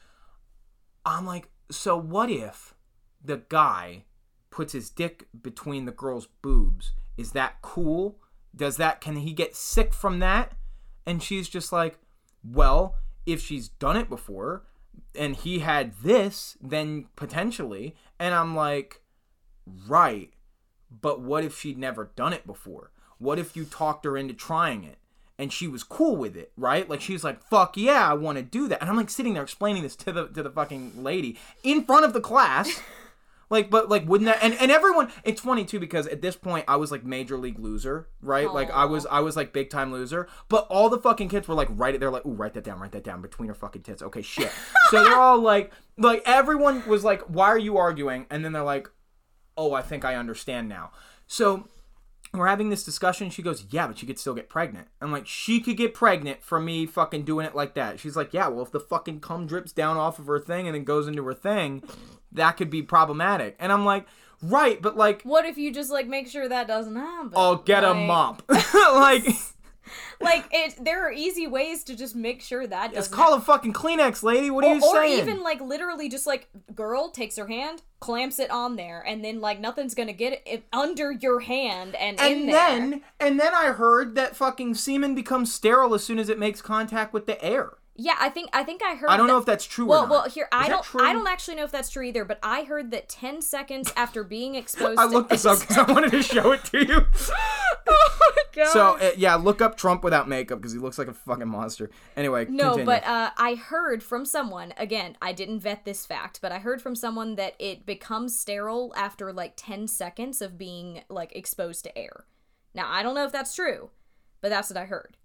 I'm like, so what if the guy puts his dick between the girl's boobs? Is that cool? Does that, can he get sick from that? And she's just like, well, if she's done it before and he had this, then potentially. And I'm like, right. But what if she'd never done it before? What if you talked her into trying it? And she was cool with it, right? Like, she's like, fuck yeah, I want to do that. And I'm, like, sitting there explaining this to the to the fucking lady in front of the class. Like, but, like, wouldn't that... And, and everyone... It's funny, too, because at this point, I was, like, major league loser, right? Aww. Like, I was, I was like, big-time loser. But all the fucking kids were, like, right... They're like, ooh, write that down, write that down, between her fucking tits. Okay, shit. So they're all, like... Like, everyone was like, why are you arguing? And then they're like, oh, I think I understand now. So... We're having this discussion. She goes, yeah, but she could still get pregnant. I'm like, she could get pregnant from me fucking doing it like that. She's like, yeah, well, if the fucking cum drips down off of her thing and then goes into her thing, that could be problematic. And I'm like, right, but like... What if you just, like, make sure that doesn't happen? I'll get like... a mop. Like... Like, it. There are easy ways to just make sure that doesn't It's called a fucking Kleenex, lady. What are or, you saying? Or even, like, literally just, like, girl takes her hand, clamps it on there, and then, like, nothing's gonna get it under your hand and, and in then, there. And then I heard that fucking semen becomes sterile as soon as it makes contact with the air. Yeah, I think I think I heard. I don't that, know if that's true. Well, or not. well, here Is I don't. true? I don't actually know if that's true either. But I heard that ten seconds after being exposed, I looked to this up because I wanted to show it to you. Oh my god! So uh, yeah, look up Trump without makeup because he looks like a fucking monster. Anyway, no, continue. but uh, I heard from someone. Again, I didn't vet this fact, but I heard from someone that it becomes sterile after like ten seconds of being like exposed to air. Now I don't know if that's true, but that's what I heard.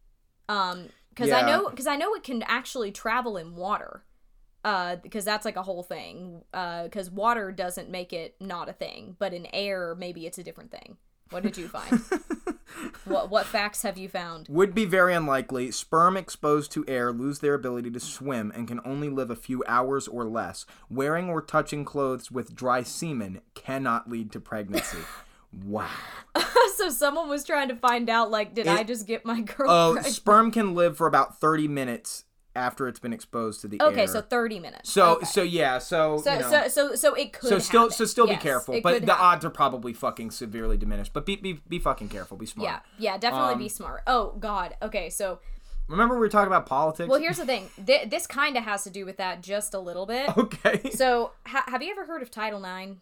Um. Because yeah. I know, because I know it can actually travel in water, uh, because that's like a whole thing. Uh, because water doesn't make it not a thing, but in air, maybe it's a different thing. What did you find? what what facts have you found? Would be very unlikely. Sperm exposed to air lose their ability to swim and can only live a few hours or less. Wearing or touching clothes with dry semen cannot lead to pregnancy. Wow. So someone was trying to find out, like, did it, I just get my girl Oh, pregnant? Sperm can live for about thirty minutes after it's been exposed to the okay, air. Okay, so thirty minutes. So, okay. so yeah, so so, you know, so so so it could. So still, happen. so still yes, be careful. But the happen. odds are probably fucking severely diminished. But be be be fucking careful. Be smart. Yeah, yeah, definitely um, be smart. Oh God. Okay, so. Remember we were talking about politics? Well, here's the thing. Th- this kind of has to do with that just a little bit. Okay. So, ha- have you ever heard of Title nine?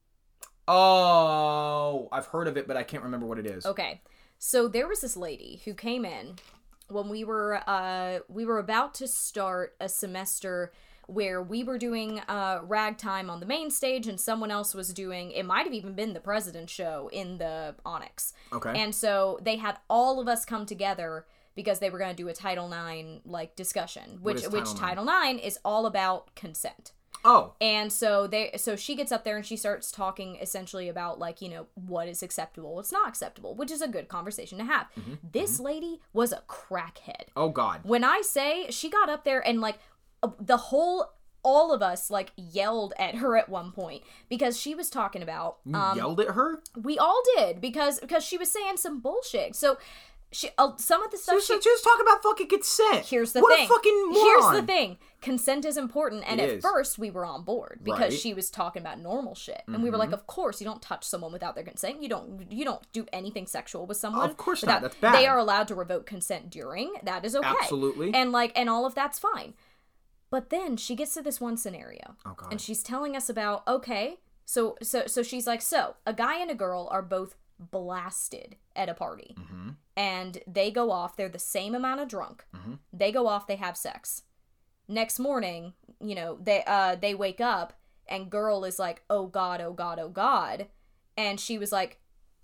Oh, I've heard of it, but I can't remember what it is. Okay. So there was this lady who came in when we were uh we were about to start a semester where we were doing uh ragtime on the main stage and someone else was doing, it might have even been the President's show in the Onyx. Okay. And so they had all of us come together because they were going to do a Title nine like discussion, which Title which nine? Title nine is all about consent. Oh. And so they so she gets up there and she starts talking essentially about like, you know, what is acceptable, what's not acceptable, which is a good conversation to have. Mm-hmm. This mm-hmm. lady was a crackhead. Oh God. When I say she got up there and like the whole all of us like yelled at her at one point because she was talking about You um, yelled at her? We all did because because she was saying some bullshit. So She, uh, some of the stuff so, she... Just talk about fucking consent. Here's the what thing. What a fucking moron. Here's the thing. Consent is important, and it at is. first we were on board because right. she was talking about normal shit, and mm-hmm. we were like, "Of course, you don't touch someone without their consent. You don't, you don't do anything sexual with someone. Of course without, not. That's bad. They are allowed to revoke consent during. That is okay. Absolutely. And like, and all of that's fine. But then she gets to this one scenario, oh, God. and she's telling us about okay, so so so she's like, so a guy and a girl are both blasted at a party, mm-hmm. and they go off. They're the same amount of drunk. Mm-hmm. They go off. They have sex. Next morning, you know, they uh they wake up and girl is like, oh God, oh God, oh God, and she was like,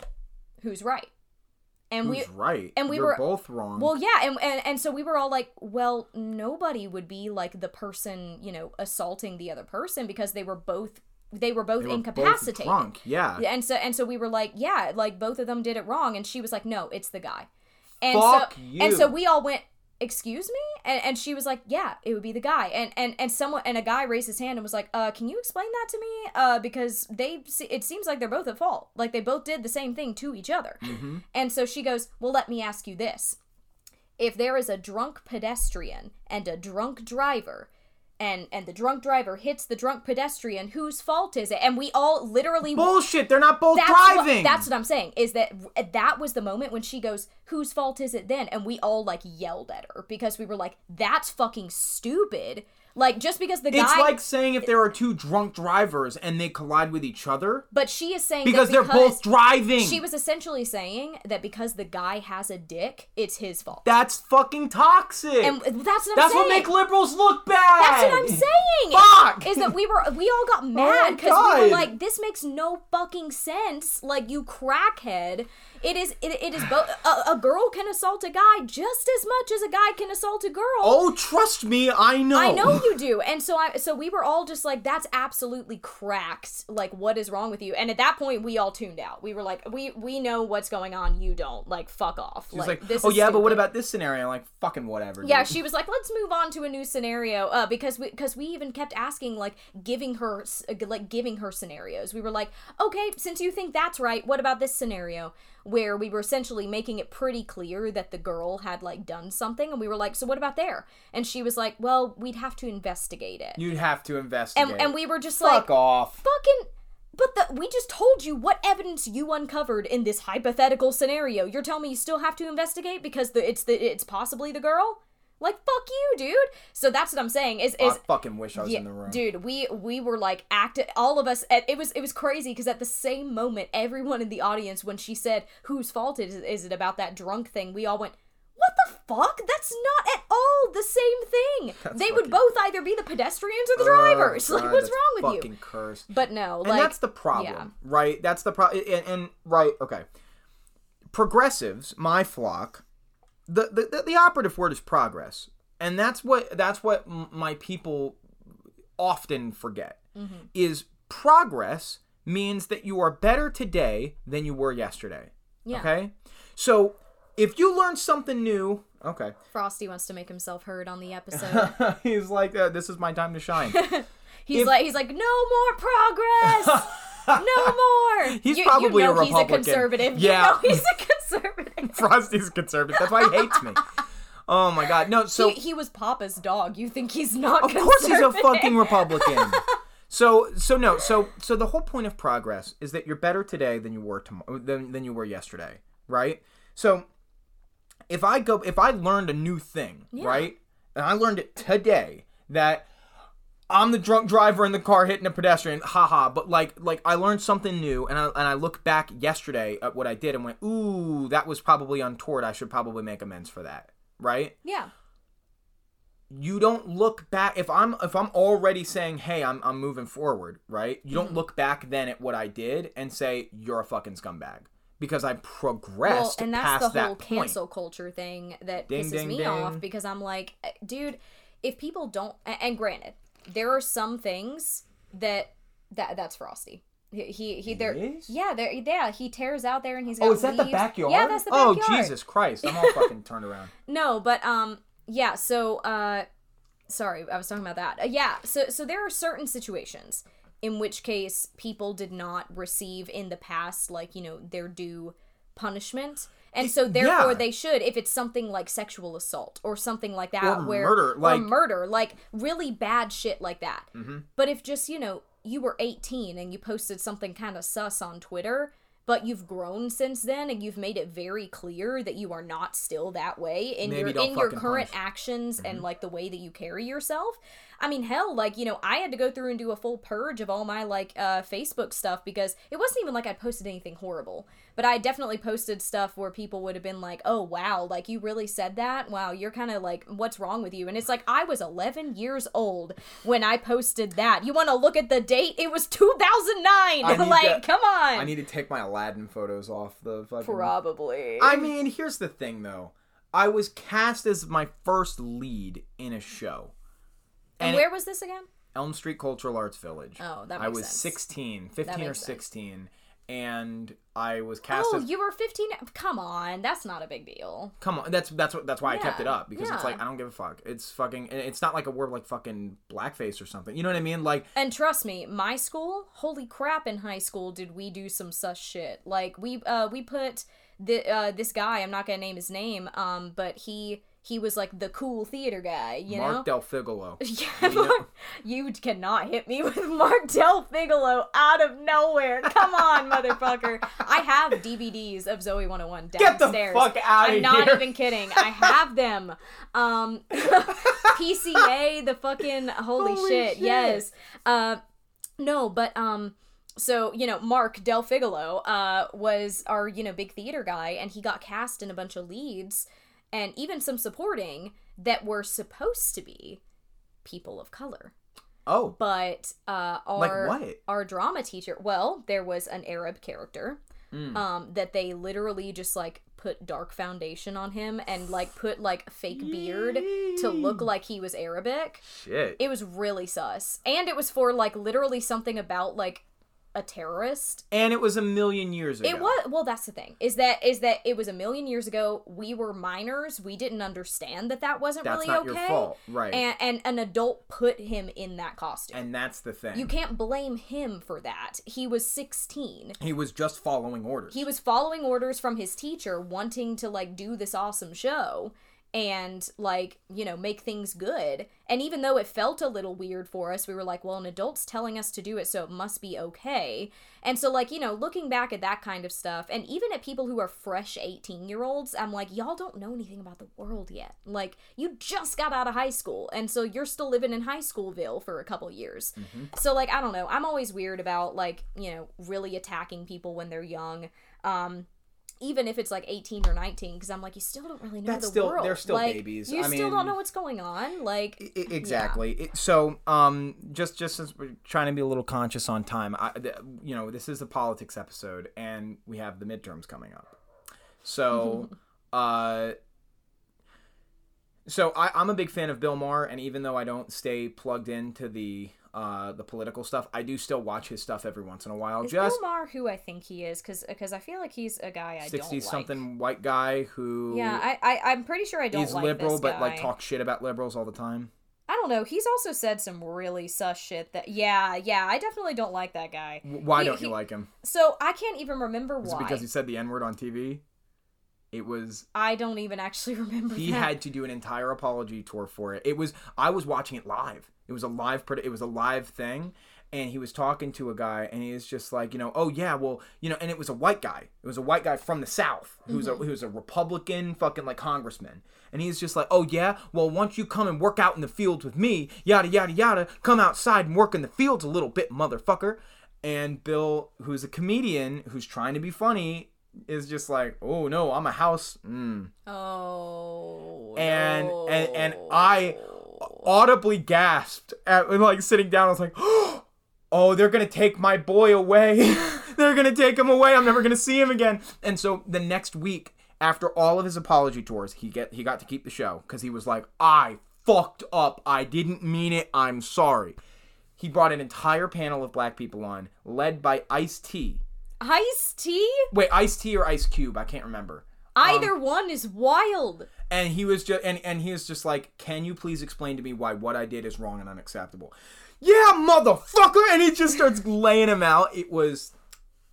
who's right? And who's we right? And we You're were both wrong. Well, yeah, and, and and so we were all like, well, nobody would be like the person, you know, assaulting the other person because they were both they were both they were incapacitated. Both drunk, yeah. And so and so we were like, yeah, like both of them did it wrong, and she was like, no, it's the guy. And Fuck so you. and so we all went, excuse me? And and she was like, yeah, it would be the guy. And and and someone and a guy raised his hand and was like, uh, can you explain that to me? Uh, because they it seems like they're both at fault. Like they both did the same thing to each other. Mm-hmm. And so she goes, well, let me ask you this. If there is a drunk pedestrian and a drunk driver, and and the drunk driver hits the drunk pedestrian, whose fault is it? And we all literally bullshit. They're not both that's driving. What, that's what I'm saying. Is that that was the moment when she goes, "Whose fault is it then?" And we all like yelled at her because we were like, "That's fucking stupid." Like, just because the guy... It's like saying if there are two drunk drivers and they collide with each other. But she is saying because, that because they're both driving. She was essentially saying that because the guy has a dick, it's his fault. That's fucking toxic. And that's what I'm that's saying. That's what make liberals look bad. That's what I'm saying. Fuck. Is that we were we all got mad because oh we were like, this makes no fucking sense. Like, you crackhead. It is it, it is both a, a girl can assault a guy just as much as a guy can assault a girl. Oh, trust me, I know. I know you do. And so I so we were all just like, that's absolutely cracked. Like, what is wrong with you? And at that point we all tuned out. We were like, we we know what's going on, you don't. Like, fuck off. She's like, like this oh is yeah, stupid. but what about this scenario? I'm like, fucking whatever. Yeah, dude. she was like, let's move on to a new scenario, uh, because we because we even kept asking, like, giving her like giving her scenarios. We were like, okay, since you think that's right, what about this scenario? Where we were essentially making it pretty clear that the girl had, like, done something, and we were like, so what about there? And she was like, well, we'd have to investigate it. You'd have to investigate. And and we were just Fuck like, off. Fucking, but the, we just told you what evidence you uncovered in this hypothetical scenario. You're telling me you still have to investigate because the it's the it's possibly the girl? Like, fuck you, dude. So that's what I'm saying. Is is I fucking wish I was yeah, in the room, dude. We we were like acting. All of us. It was it was crazy because at the same moment, everyone in the audience, when she said whose fault is is it about that drunk thing, we all went, what the fuck? That's not at all the same thing. That's they fucking... would both either be the pedestrians or the drivers. Oh, God, like, what's that's wrong with fucking you? Cursed. But no, and like, that's the problem, yeah. right? That's the problem. And, and right, okay. Progressives, my flock. The, the the the operative word is progress. And that's what that's what my people often forget, mm-hmm. is progress means that you are better today than you were yesterday. Yeah. Okay? So if you learn something new, okay. Frosty wants to make himself heard on the episode. He's like, uh, this is my time to shine. he's if, like, he's like, no more progress. No more. He's you, probably you know a Republican. He's a conservative. Yeah. You know he's a conservative. Frosty's a conservative. That's why he hates me. Oh my God, no, so... He, he was Papa's dog. You think he's not Of course he's a fucking Republican. so, so no, so so the whole point of progress is that you're better today than you were tomorrow, than, than you were yesterday, right? So, if I go, if I learned a new thing, yeah. right, and I learned it today, that I'm the drunk driver in the car hitting a pedestrian, haha, but like, like I learned something new, and I, and I look back yesterday at what I did and went, ooh, that was probably untoward, I should probably make amends for that. Right? Yeah. You don't look back if I'm if I'm already saying, hey, I'm I'm moving forward, right? You don't mm-hmm. look back then at what I did and say you're a fucking scumbag because I progressed well, and that's past the whole that point. Cancel culture thing that ding, pisses ding, me ding. off because I'm like, dude, if people don't, and granted, there are some things that that that's Frosty. He he, he there is? yeah there yeah he tears out there and he's got oh is that leaves. the backyard? Yeah, that's the oh backyard. Jesus Christ, I'm all fucking turned around. No, but um yeah so uh sorry I was talking about that uh, yeah so so there are certain situations in which case people did not receive in the past, like, you know, their due punishment. And so, therefore, yeah. they should, if it's something like sexual assault or something like that. Or where, murder. Like, or murder. Like, really bad shit like that. Mm-hmm. But if just, you know, you were eighteen and you posted something kind of sus on Twitter, but you've grown since then and you've made it very clear that you are not still that way in Maybe your in your current punish. actions Mm-hmm. and, like, the way that you carry yourself. I mean, hell, like, you know, I had to go through and do a full purge of all my, like, uh, Facebook stuff because it wasn't even like I posted anything horrible. But I definitely posted stuff where people would have been like, oh, wow, like, you really said that? Wow, you're kind of like, what's wrong with you? And it's like, I was eleven years old when I posted that. You want to look at the date? It was two thousand nine! Like, to, come on! I need to take my Aladdin photos off the fucking... Probably. I mean, here's the thing, though. I was cast as my first lead in a show. And, and where it, was this again? Elm Street Cultural Arts Village. Oh, that makes sense. I was sense. sixteen, fifteen or sixteen, sense. And I was cast oh, as... you were fifteen? Come on, that's not a big deal. Come on, that's that's what that's why yeah, I kept it up, because yeah. it's like, I don't give a fuck. It's fucking, it's not like a word like fucking blackface or something. You know what I mean? Like... And trust me, my school, holy crap, in high school did we do some sus shit. Like, we uh we put the uh this guy, I'm not gonna name his name, um, but he... He was like the cool theater guy, you Mark know? Del Figolo. Yeah, you, know? You cannot hit me with Mark Del Figolo out of nowhere. Come on, motherfucker. I have D V Ds of Zoe one oh one downstairs. Get the fuck out of here. I'm not even kidding. I have them. Um, P C A, the fucking, holy, holy shit, shit, yes. Uh, no, but, um... So, you know, Mark Del Figolo uh, was our, you know, big theater guy, and he got cast in a bunch of leads, and even some supporting, that were supposed to be people of color. Oh. But uh, our, like what? our drama teacher, well, there was an Arab character mm. um, that they literally just, like, put dark foundation on him and, like, put, like, a fake beard to look like he was Arabic. Shit. It was really sus. And it was for, like, literally something about, like, a terrorist. And it was a million years ago. It was, well, that's the thing, is that is that it was a million years ago. We were minors. We didn't understand that that wasn't that's really not okay. Your fault, right? And, and an adult put him in that costume. And that's the thing. You can't blame him for that. He was sixteen. He was just following orders. He was following orders from his teacher, wanting to, like, do this awesome show and, like, you know, make things good. And even though it felt a little weird for us, we were like, well, an adult's telling us to do it, so it must be okay. And so, like, you know, looking back at that kind of stuff, and even at people who are fresh eighteen-year-olds, I'm like, y'all don't know anything about the world yet. Like, you just got out of high school, and so you're still living in high schoolville for a couple years. Mm-hmm. So, like, I don't know. I'm always weird about, like, you know, really attacking people when they're young. Um... Even if it's like eighteen or nineteen, because I'm like, you still don't really know That's the still, world. They're still like, babies. You I still mean, don't know what's going on. Like, I- exactly. Yeah. It, so, um, just just as we're trying to be a little conscious on time, I, th- you know, this is a politics episode, and we have the midterms coming up. So, uh, so I, I'm a big fan of Bill Maher, and even though I don't stay plugged into the uh, the political stuff, I do still watch his stuff every once in a while. Is just Bill Maher who I think he is? Because because I feel like he's a guy I don't like. sixty-something white guy who yeah, I, I I'm pretty sure I don't is like liberal, this but guy. like talks shit about liberals all the time. I don't know. He's also said some really sus shit that, yeah, yeah, I definitely don't like that guy. Why he, don't he, you like him? So, I can't even remember Is why. it because he said the N-word on T V? It was... I don't even actually remember he that. He had to do an entire apology tour for it. It was... I was watching it live. It was a live... It was a live thing. And he was talking to a guy, and he was just like, you know, oh, yeah, well, you know, and it was a white guy. It was a white guy from the South who was, mm-hmm. a, who was a Republican fucking, like, congressman. And he's just like, oh, yeah, well, once you come and work out in the fields with me, yada, yada, yada, come outside and work in the fields a little bit, motherfucker. And Bill, who's a comedian, who's trying to be funny, is just like, oh, no, I'm a house. Mm. Oh, and, no. and, and I audibly gasped at, like, sitting down. I was like, oh. Oh, they're going to take my boy away. They're going to take him away. I'm never going to see him again. And so the next week, after all of his apology tours, he get he got to keep the show because he was like, I fucked up. I didn't mean it. I'm sorry. He brought an entire panel of black people on, led by Ice-T. Ice-T? Wait, Ice-T or Ice Cube? I can't remember. Either um, one is wild. And he was just and, and he was just like, can you please explain to me why what I did is wrong and unacceptable? Yeah, motherfucker! And he just starts laying him out. It was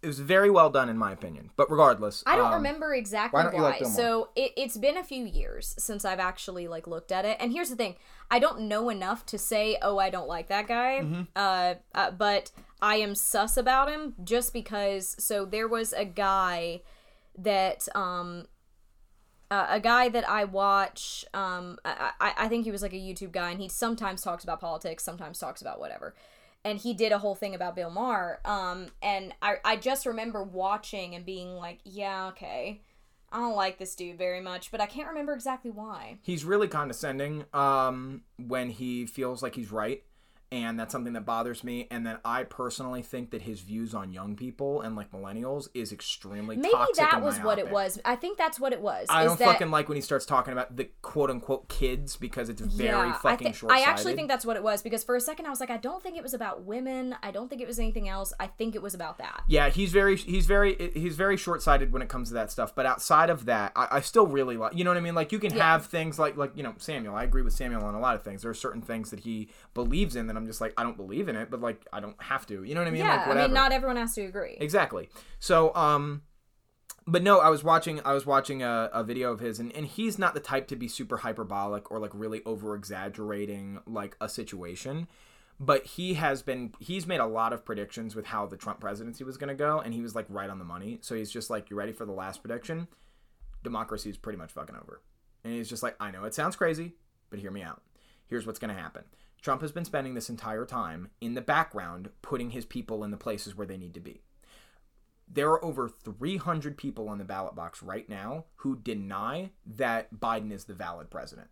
it was very well done in my opinion. But regardless, I don't um, remember exactly why. why. Don't you like Bill Maher? So it, it's been a few years since I've actually like looked at it. And here's the thing: I don't know enough to say, oh, I don't like that guy. Mm-hmm. Uh, uh, but I am sus about him just because. So there was a guy that um. Uh, a guy that I watch, um, I, I, I think he was like a YouTube guy, and he sometimes talks about politics, sometimes talks about whatever. And he did a whole thing about Bill Maher, um, and I, I just remember watching and being like, yeah, okay, I don't like this dude very much, but I can't remember exactly why. He's really condescending um, when he feels like he's right. And that's something that bothers me. And then I personally think that his views on young people and like millennials is extremely Maybe toxic that and was what it myopic. was. I think that's what it was. I is don't that, fucking like when he starts talking about the quote unquote kids because it's very yeah, fucking I thi- short-sighted. I actually think that's what it was because for a second I was like, I don't think it was about women. I don't think it was anything else. I think it was about that. Yeah, he's very he's very he's very short-sighted when it comes to that stuff. But outside of that, I, I still really like, you know what I mean? Like you can Yeah. have things like like you know Samuel. I agree with Samuel on a lot of things. There are certain things that he believes in that I'm just like I don't believe in it, but like I don't have to. You know what I mean? Yeah, like, I whatever. mean, not everyone has to agree. Exactly. So, um, but no, I was watching, I was watching a, a video of his, and, and he's not the type to be super hyperbolic or like really over exaggerating like a situation. But he has been, he's made a lot of predictions with how the Trump presidency was going to go, and he was like right on the money. So he's just like, you ready for the last prediction? Democracy is pretty much fucking over. And he's just like, I know it sounds crazy, but hear me out. Here's what's going to happen. Trump has been spending this entire time in the background putting his people in the places where they need to be. There are over three hundred people on the ballot box right now who deny that Biden is the valid president.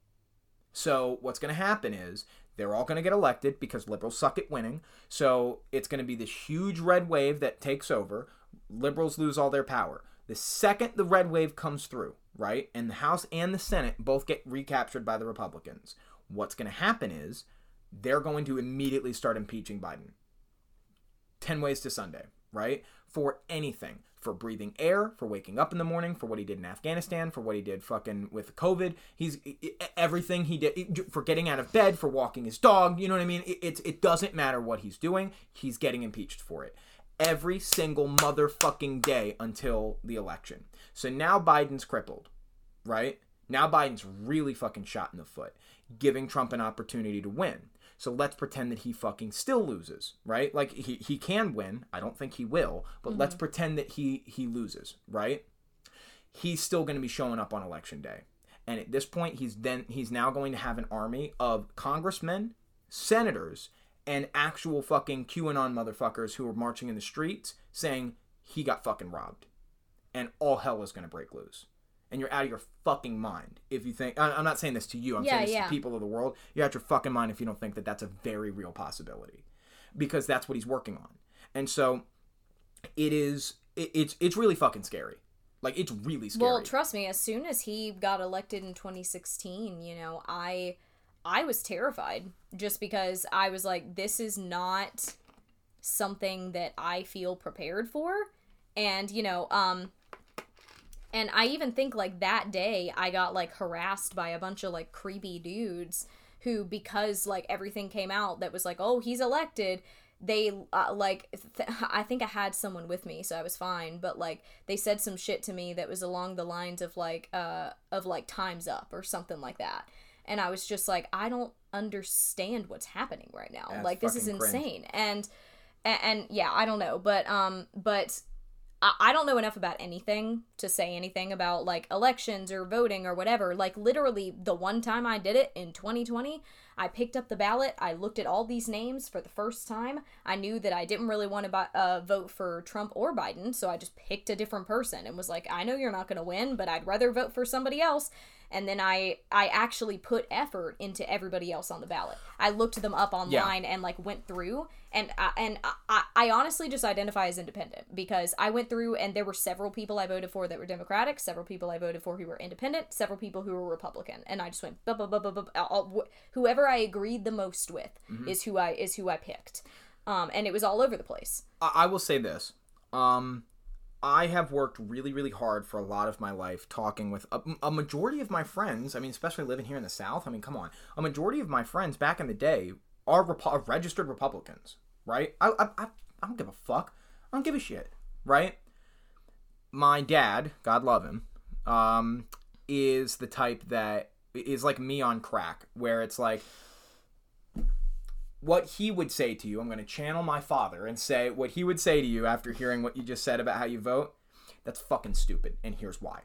So what's going to happen is they're all going to get elected because liberals suck at winning. So it's going to be this huge red wave that takes over. Liberals lose all their power. The second the red wave comes through, right, and the House and the Senate both get recaptured by the Republicans, what's going to happen is they're going to immediately start impeaching Biden. ten ways to Sunday, right? For anything. For breathing air, for waking up in the morning, for what he did in Afghanistan, for what he did fucking with COVID. He's everything he did, for getting out of bed, for walking his dog. You know what I mean? It, it, it doesn't matter what he's doing. He's getting impeached for it. Every single motherfucking day until the election. So now Biden's crippled, right? Now Biden's really fucking shot in the foot, giving Trump an opportunity to win. So let's pretend that he fucking still loses, right? Like, he, he can win. I don't think he will. But mm-hmm. let's pretend that he, he loses, right? He's still going to be showing up on election day. And at this point, he's then he's now going to have an army of congressmen, senators, and actual fucking QAnon motherfuckers who are marching in the streets saying he got fucking robbed. And all hell is going to break loose. And you're out of your fucking mind if you think... I'm not saying this to you. I'm yeah, saying this yeah. to people of the world. You're out your fucking mind if you don't think that that's a very real possibility. Because that's what he's working on. And so, it is... It, it's it's really fucking scary. Like, it's really scary. Well, trust me, as soon as he got elected in twenty sixteen, you know, I... I was terrified. Just because I was like, this is not something that I feel prepared for. And, you know, um... And I even think, like, that day, I got, like, harassed by a bunch of, like, creepy dudes who, because, like, everything came out that was like, oh, he's elected, they, uh, like, th- I think I had someone with me, so I was fine, but, like, they said some shit to me that was along the lines of, like, uh, of, like, time's up or something like that. And I was just like, I don't understand what's happening right now. That's like, this is fucking insane. And, and, and, yeah, I don't know, but, um, but... I don't know enough about anything to say anything about, like, elections or voting or whatever. Like, literally, the one time I did it in twenty twenty, I picked up the ballot, I looked at all these names for the first time, I knew that I didn't really want to buy, uh, vote for Trump or Biden, so I just picked a different person and was like, I know you're not going to win, but I'd rather vote for somebody else. And then I I actually put effort into everybody else on the ballot. I looked them up online yeah. and, like, went through, and I, and I, I honestly just identify as independent, because I went through and there were several people I voted for that were Democratic, several people I voted for who were independent, several people who were Republican, and I just went, buh, buh, buh, buh, buh, I'll, whoever I agreed the most with mm-hmm. is who I is who I picked, um, and it was all over the place. I, I will say this, um... I have worked really, really hard for a lot of my life talking with a, a majority of my friends. I mean, especially living here in the South. I mean, come on. A majority of my friends back in the day are, Repo- are registered Republicans, right? I, I, I don't give a fuck. I don't give a shit. right? My dad, God love him, um, is the type that is like me on crack, where it's like, what he would say to you, I'm going to channel my father and say what he would say to you after hearing what you just said about how you vote. That's fucking stupid, and here's why.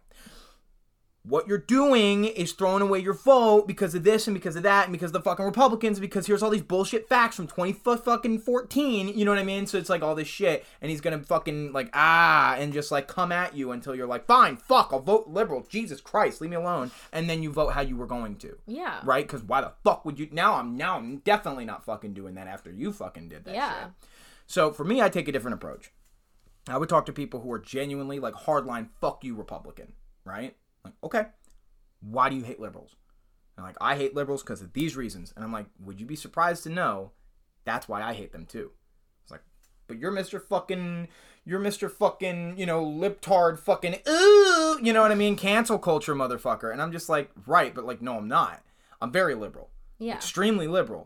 What you're doing is throwing away your vote because of this and because of that and because of the fucking Republicans, because here's all these bullshit facts from twenty fucking fourteen, you know what I mean? So it's like all this shit, and he's gonna fucking like, ah, and just like come at you until you're like, fine, fuck, I'll vote liberal, Jesus Christ, leave me alone, and then you vote how you were going to. Yeah. Right? Because why the fuck would you, now I'm, now I'm definitely not fucking doing that after you fucking did that yeah. shit. So for me, I take a different approach. I would talk to people who are genuinely like hardline fuck you Republican, right? Like, okay, why do you hate liberals? And like, I hate liberals because of these reasons. And I'm like, would you be surprised to know that's why I hate them too? It's like, but you're Mister fucking, you're Mister fucking, you know, libtard fucking, ooh, you know what I mean? Cancel culture motherfucker. And I'm just like, right, but like, no, I'm not. I'm very liberal. Yeah. Extremely liberal.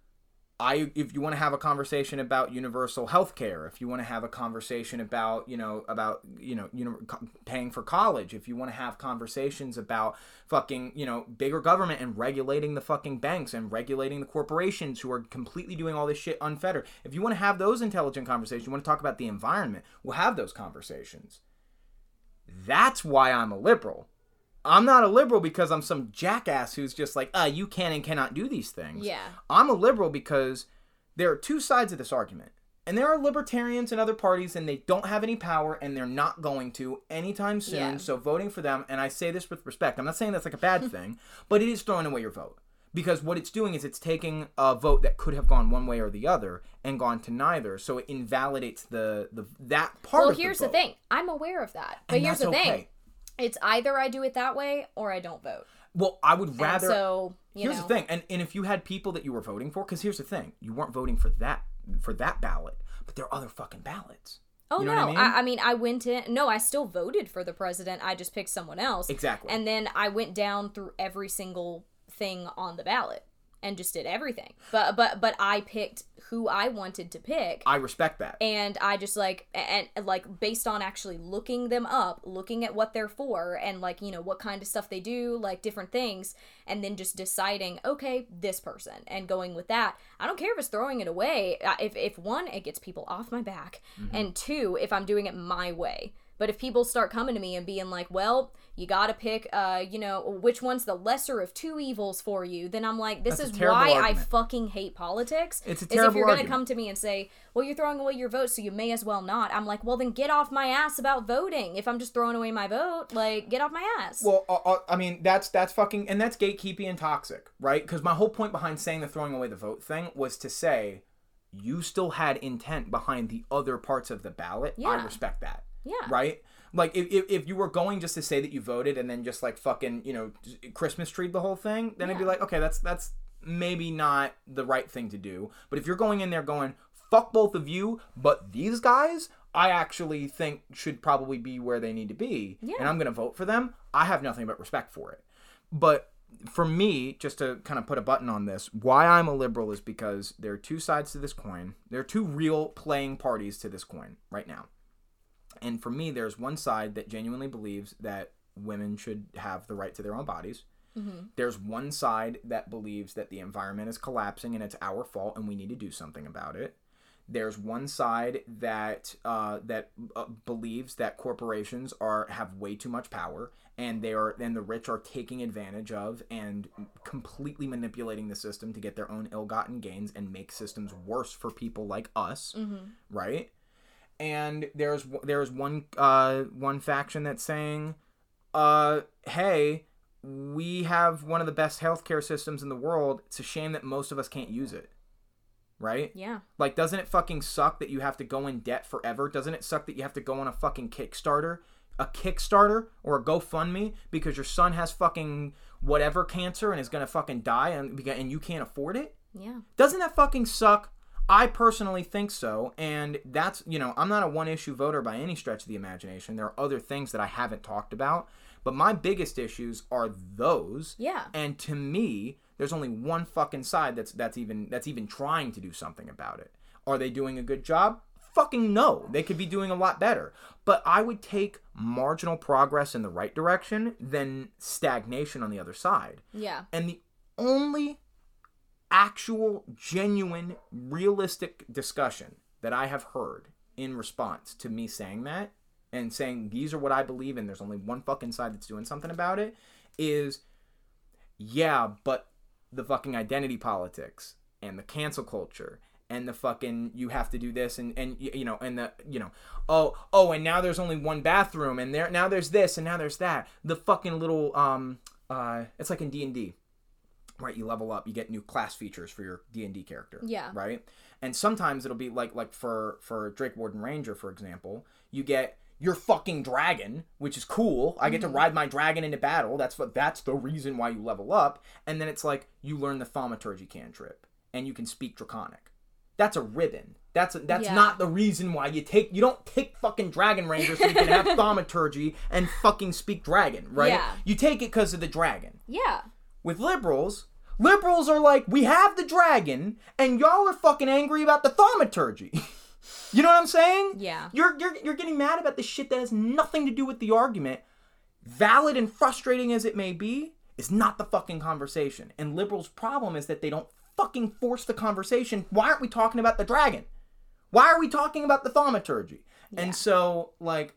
I, if you want to have a conversation about universal health care, if you want to have a conversation about, you know, about, you know, you know, paying for college, if you want to have conversations about fucking, you know, bigger government and regulating the fucking banks and regulating the corporations who are completely doing all this shit unfettered. If you want to have those intelligent conversations, you want to talk about the environment, we'll have those conversations. That's why I'm a liberal. I'm not a liberal because I'm some jackass who's just like, uh, you can and cannot do these things. Yeah. I'm a liberal because there are two sides of this argument. And there are libertarians in other parties and they don't have any power and they're not going to anytime soon. Yeah. So voting for them, and I say this with respect, I'm not saying that's like a bad thing, but it is throwing away your vote. Because what it's doing is it's taking a vote that could have gone one way or the other and gone to neither. So it invalidates the, the that part well, of the vote. Well, here's the thing. I'm aware of that. But and here's the okay. thing. It's either I do it that way or I don't vote. Well, I would rather... And so, you here's know. the thing. And, and if you had people that you were voting for... Because here's the thing. You weren't voting for that for that ballot. But there are other fucking ballots. Oh, you know no. What I, mean? I, I mean, I went in... No, I still voted for the president. I just picked someone else. Exactly. And then I went down through every single thing on the ballot. And just did everything. But but but I picked who I wanted to pick. I respect that. And I just like, and like based on actually looking them up, looking at what they're for, and like, you know, what kind of stuff they do, like different things, and then just deciding, okay, this person, and going with that. I don't care if it's throwing it away. If, if one, it gets people off my back, mm-hmm. and two, if I'm doing it my way. But if people start coming to me and being like, well, you gotta pick, uh, you know, which one's the lesser of two evils for you, then I'm like, this That's is why argument. I fucking fucking hate politics. It's a terrible terrible Is if you're argument. gonna come to me and say, well, you're throwing away your vote, so you may as well not. I'm like, well, then get off my ass about voting. If I'm just throwing away my vote, like, get off my ass. Well, uh, uh, I mean, that's that's fucking, and that's gatekeeping and toxic, right? Because my whole point behind saying the throwing away the vote thing was to say, you still had intent behind the other parts of the ballot. Yeah. I respect that. Yeah. Right? Like, if, if if you were going just to say that you voted and then just, like, fucking, you know, Christmas tree the whole thing, then yeah. I'd be like, okay, that's that's maybe not the right thing to do. But if you're going in there going, fuck both of you, but these guys, I actually think should probably be where they need to be, yeah. and I'm going to vote for them, I have nothing but respect for it. But for me, just to kind of put a button on this, why I'm a liberal is because there are two sides to this coin. There are two real playing parties to this coin right now. And for me, there's one side that genuinely believes that women should have the right to their own bodies. Mm-hmm. There's one side that believes that the environment is collapsing and it's our fault and we need to do something about it. There's one side that uh, that uh, believes that corporations are have way too much power and they are and the rich are taking advantage of and completely manipulating the system to get their own ill-gotten gains and make systems worse for people like us, mm-hmm. right? And there's there's one uh, one faction that's saying, uh, hey, we have one of the best healthcare systems in the world. It's a shame that most of us can't use it. Right? Yeah. Like, doesn't it fucking suck that you have to go in debt forever? Doesn't it suck that you have to go on a fucking Kickstarter? A Kickstarter or a GoFundMe because your son has fucking whatever cancer and is gonna fucking die and, and you can't afford it? Yeah. Doesn't that fucking suck? I personally think so, and that's, you know, I'm not a one-issue voter by any stretch of the imagination. There are other things that I haven't talked about, but my biggest issues are those. Yeah. And to me, there's only one fucking side that's that's even that's even trying to do something about it. Are they doing a good job? fucking know. They could be doing a lot better. But I would take marginal progress in the right direction than stagnation on the other side. Yeah. And the only actual, genuine, realistic discussion that I have heard in response to me saying that and saying these are what I believe and there's only one fucking side that's doing something about it is, yeah, but the fucking identity politics and the cancel culture and the fucking you have to do this and, and you know, and the, you know, oh, oh, and now there's only one bathroom and there now there's this and now there's that. The fucking little, um, uh, it's like in D and D. Right, you level up, you get new class features for your D and D character. Yeah. Right? And sometimes it'll be like like for, for Drake Warden Ranger, for example, you get your fucking dragon, which is cool. I get mm-hmm. to ride my dragon into battle. That's what that's the reason why you level up. And then it's like you learn the thaumaturgy cantrip and you can speak Draconic. That's a ribbon. That's a, that's yeah. not the reason why you take you don't take fucking Dragon Ranger so you can have thaumaturgy and fucking speak dragon, right? Yeah. You take it because of the dragon. Yeah. With liberals, liberals are like, we have the dragon, and y'all are fucking angry about the thaumaturgy. You know what I'm saying? Yeah. You're, you're you're getting mad about the shit that has nothing to do with the argument. Valid and frustrating as it may be, is not the fucking conversation. And liberals' problem is that they don't fucking force the conversation. Why aren't we talking about the dragon? Why are we talking about the thaumaturgy? Yeah. And so, like,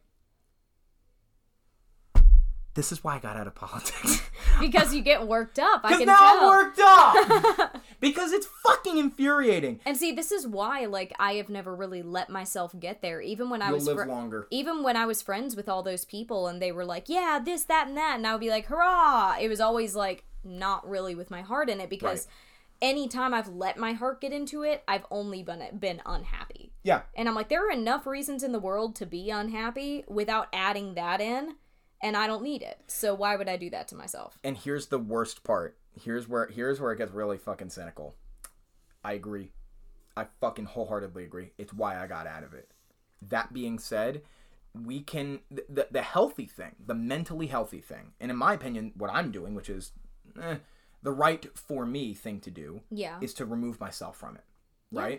this is why I got out of politics. Because you get worked up, I can now tell. I'm worked up! Because it's fucking infuriating. And see, this is why, like, I have never really let myself get there. Even when I You'll was live fr- longer. Even when I was friends with all those people and they were like, yeah, this, that, and that, and I would be like, hurrah! It was always, like, not really with my heart in it because right. anytime I've let my heart get into it, I've only been, been unhappy. Yeah. And I'm like, there are enough reasons in the world to be unhappy without adding that in. And I don't need it. So why would I do that to myself? And here's the worst part. Here's where here's where it gets really fucking cynical. I agree. I fucking wholeheartedly agree. It's why I got out of it. That being said, we can... The, the healthy thing, the mentally healthy thing, and in my opinion, what I'm doing, which is eh, the right for me thing to do, yeah. is to remove myself from it. Yeah. Right?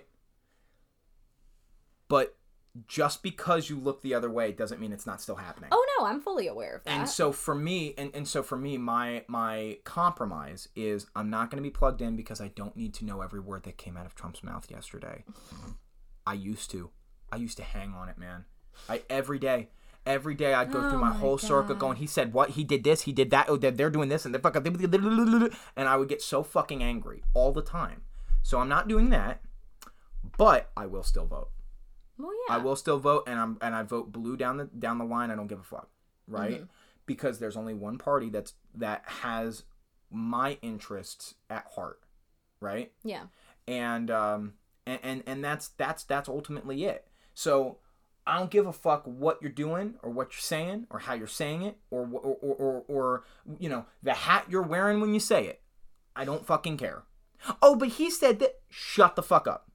But... just because you look the other way doesn't mean it's not still happening. Oh no, I'm fully aware of that. And so for me, and, and so for me, my my compromise is I'm not going to be plugged in because I don't need to know every word that came out of Trump's mouth yesterday. I used to. I used to hang on it, man. I every day, every day I'd go oh through my, my whole God. circle going, he said what, he did this, he did that, oh, they're, they're doing this, and they're fucking, and I would get so fucking angry all the time. So I'm not doing that, but I will still vote. Well, yeah. I will still vote, and I'm and I vote blue down the down the line. I don't give a fuck, right? Mm-hmm. Because there's only one party that's that has my interests at heart, right? Yeah. And um and and, and that's that's that's ultimately it. So I don't give a fuck what you're doing or what you're saying or how you're saying it or or or or, or you know the hat you're wearing when you say it. I don't fucking care. Oh, but he said that. Shut the fuck up.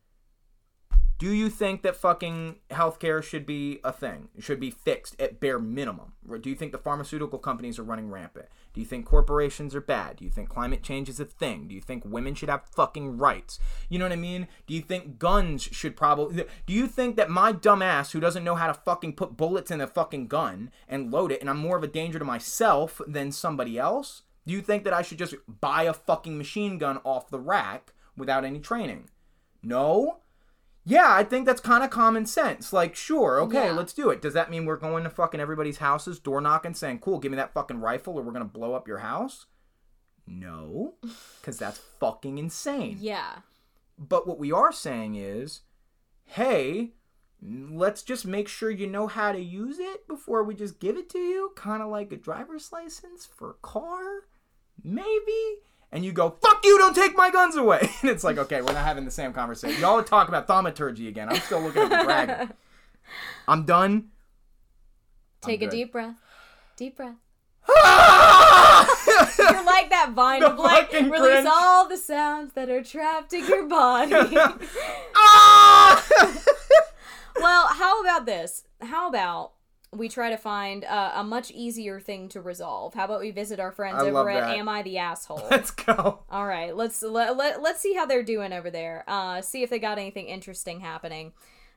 Do you think that fucking healthcare should be a thing? It should be fixed at bare minimum? Or do you think the pharmaceutical companies are running rampant? Do you think corporations are bad? Do you think climate change is a thing? Do you think women should have fucking rights? You know what I mean? Do you think guns should probably... Do you think that my dumb ass who doesn't know how to fucking put bullets in a fucking gun and load it, and I'm more of a danger to myself than somebody else? Do you think that I should just buy a fucking machine gun off the rack without any training? No? Yeah, I think that's kind of common sense. Like, sure, okay, yeah. let's do it. Does that mean we're going to fucking everybody's houses, door knocking, saying, cool, give me that fucking rifle or we're going to blow up your house? No, because that's fucking insane. Yeah. But what we are saying is, hey, let's just make sure you know how to use it before we just give it to you. Kind of like a driver's license for a car, maybe? And you go, fuck you, don't take my guns away. And it's like, okay, we're not having the same conversation. Y'all are talking about thaumaturgy again. I'm still looking at the dragon. I'm done. Take I'm a good. deep breath. Deep breath. Ah! You're like that vine The of like, fucking release Grinch. all the sounds that are trapped in your body. Ah! Well, how about this? How about we try to find uh, a much easier thing to resolve? How about we visit our friends I love over at that. Am I the Asshole? Let's go. All right, let's let, let, let's see how they're doing over there. Uh, see if they got anything interesting happening.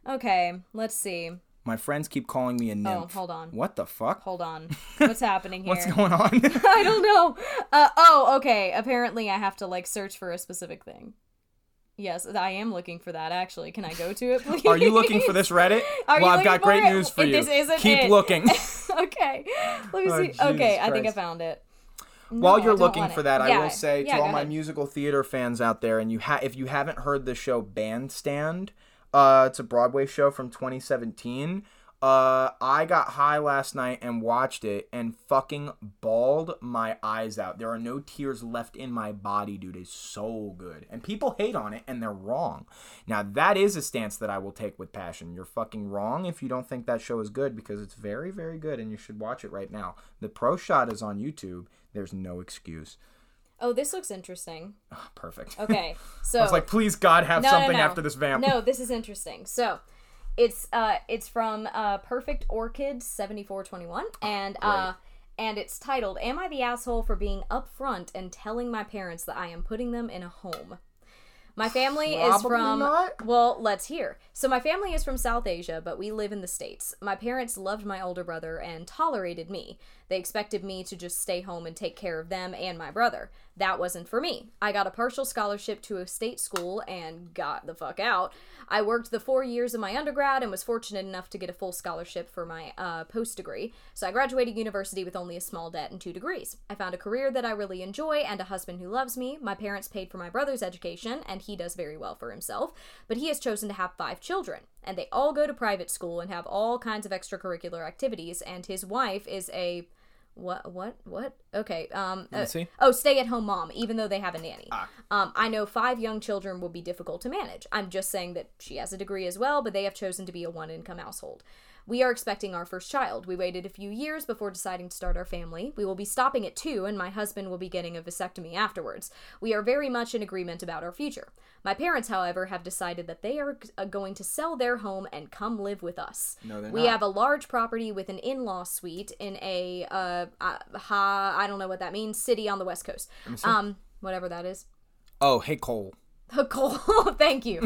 Okay, let's see. My friends keep calling me a nymph. Oh, hold on. What the fuck? Hold on. What's happening here? What's going on? I don't know. Uh, oh, okay. Apparently I have to, like, search for a specific thing. Yes, I am looking for that, actually. Can I go to it, please? Are you looking for this Reddit? Are well, you I've got for great it? news for you. This isn't Keep it. looking. Okay. Let me Oh, see. Jesus Okay, I think I Christ. found it. While No, you're I don't looking want for it. that, I Yeah, will say yeah, to all go my ahead. musical theater fans out there, and you ha- if you haven't heard the show Bandstand, uh, it's a Broadway show from twenty seventeen. Uh, I got high last night and watched it and fucking bawled my eyes out. There are no tears left in my body, dude. It's so good. And people hate on it, and they're wrong. Now, that is a stance that I will take with passion. You're fucking wrong if you don't think that show is good, because it's very, very good, and you should watch it right now. The Pro Shot is on YouTube. There's no excuse. Oh, this looks interesting. Oh, perfect. Okay, so... I was like, please, God, have No, no, something no. after this vamp. No, this is interesting. So, it's uh, it's from uh, Perfect Orchid seventy-four twenty-one, and uh, and it's titled, "Am I the asshole for being upfront and telling my parents that I am putting them in a home?" My family is Probably from... not. Well, let's hear. So my family is from South Asia, but we live in the States. My parents loved my older brother and tolerated me. They expected me to just stay home and take care of them and my brother. That wasn't for me. I got a partial scholarship to a state school and got the fuck out. I worked the four years of my undergrad and was fortunate enough to get a full scholarship for my uh, post-degree. So I graduated university with only a small debt and two degrees. I found a career that I really enjoy and a husband who loves me. My parents paid for my brother's education, and he does very well for himself, but he has chosen to have five children, and they all go to private school and have all kinds of extracurricular activities, and his wife is a... What, what, what? Okay, um... Let me uh, see. Oh, stay-at-home mom, even though they have a nanny. Ah. Um, I know five young children will be difficult to manage. I'm just saying that she has a degree as well, but they have chosen to be a one-income household. We are expecting our first child. We waited a few years before deciding to start our family. We will be stopping at two, and my husband will be getting a vasectomy afterwards. We are very much in agreement about our future. My parents, however, have decided that they are uh, going to sell their home and come live with us. No, they're we not. have a large property with an in-law suite in a, uh, uh, ha, I don't know what that means, city on the West Coast. Um, whatever that is. Oh, hey, Cole. Cole, thank you.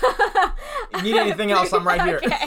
You need anything else, I'm right here. Okay.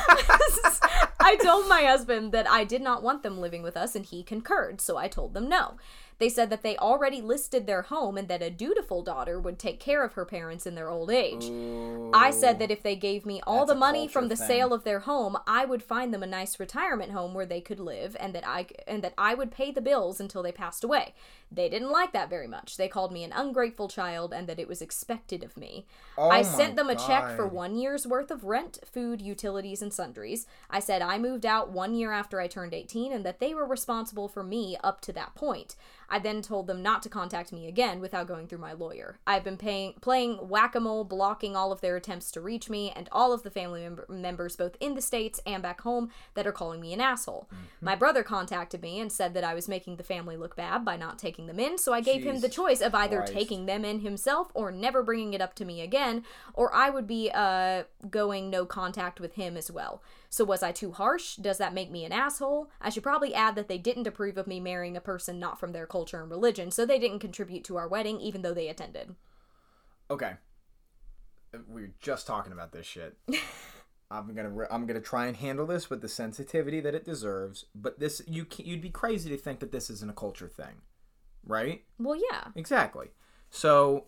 I told my husband that I did not want them living with us, and he concurred, so I told them no. They said that they already listed their home and that a dutiful daughter would take care of her parents in their old age. Ooh, I said that if they gave me all that's the a money culture from the thing. sale of their home, I would find them a nice retirement home where they could live, and that I and that I would pay the bills until they passed away. They didn't like that very much. They called me an ungrateful child and that it was expected of me. Oh I my sent them a check for God. one year's worth of rent, food, utilities, and sundries. I said I moved out one year after I turned eighteen and that they were responsible for me up to that point. I then told them not to contact me again without going through my lawyer. I've been paying, playing whack-a-mole, blocking all of their attempts to reach me and all of the family mem- members both in the States and back home that are calling me an asshole. Mm-hmm. My brother contacted me and said that I was making the family look bad by not taking them in, so I gave him the Jesus choice of either Christ. taking them in himself or never bringing it up to me again, or I would be uh, going no contact with him as well. So was I too harsh? Does that make me an asshole? I should probably add that they didn't approve of me marrying a person not from their culture and religion, so they didn't contribute to our wedding even though they attended. Okay. We were just talking about this shit. I'm gonna re- I'm gonna try and handle this with the sensitivity that it deserves. But this you ca- you'd be crazy to think that this isn't a culture thing, right? Well, yeah. Exactly. So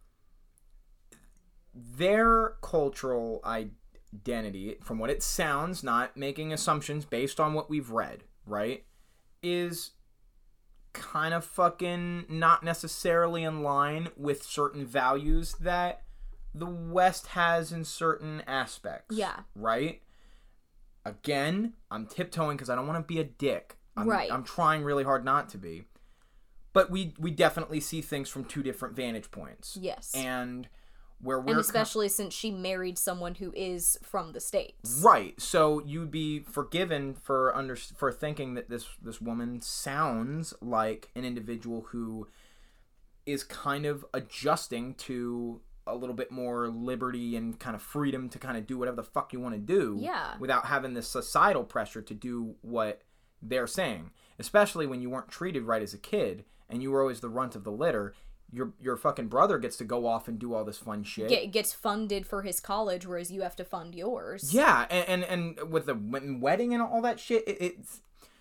their cultural identity, from what it sounds, not making assumptions based on what we've read, right, is kind of fucking not necessarily in line with certain values that the West has in certain aspects. Yeah. Right? Again, I'm tiptoeing because I don't want to be a dick. I'm, Right. I'm trying really hard not to be. But we we definitely see things from two different vantage points. Yes. And where we're And especially since she married someone who is from the States. right, so you'd be forgiven for under for thinking that this this woman sounds like an individual who is kind of adjusting to a little bit more liberty and kind of freedom to kind of do whatever the fuck you want to do. Yeah. Without having this societal pressure to do what they're saying. Especially when you weren't treated right as a kid and you were always the runt of the litter. your your fucking brother gets to go off and do all this fun shit. Get, gets funded for his college, whereas you have to fund yours. Yeah, and and, and with the wedding and all that shit, it, it's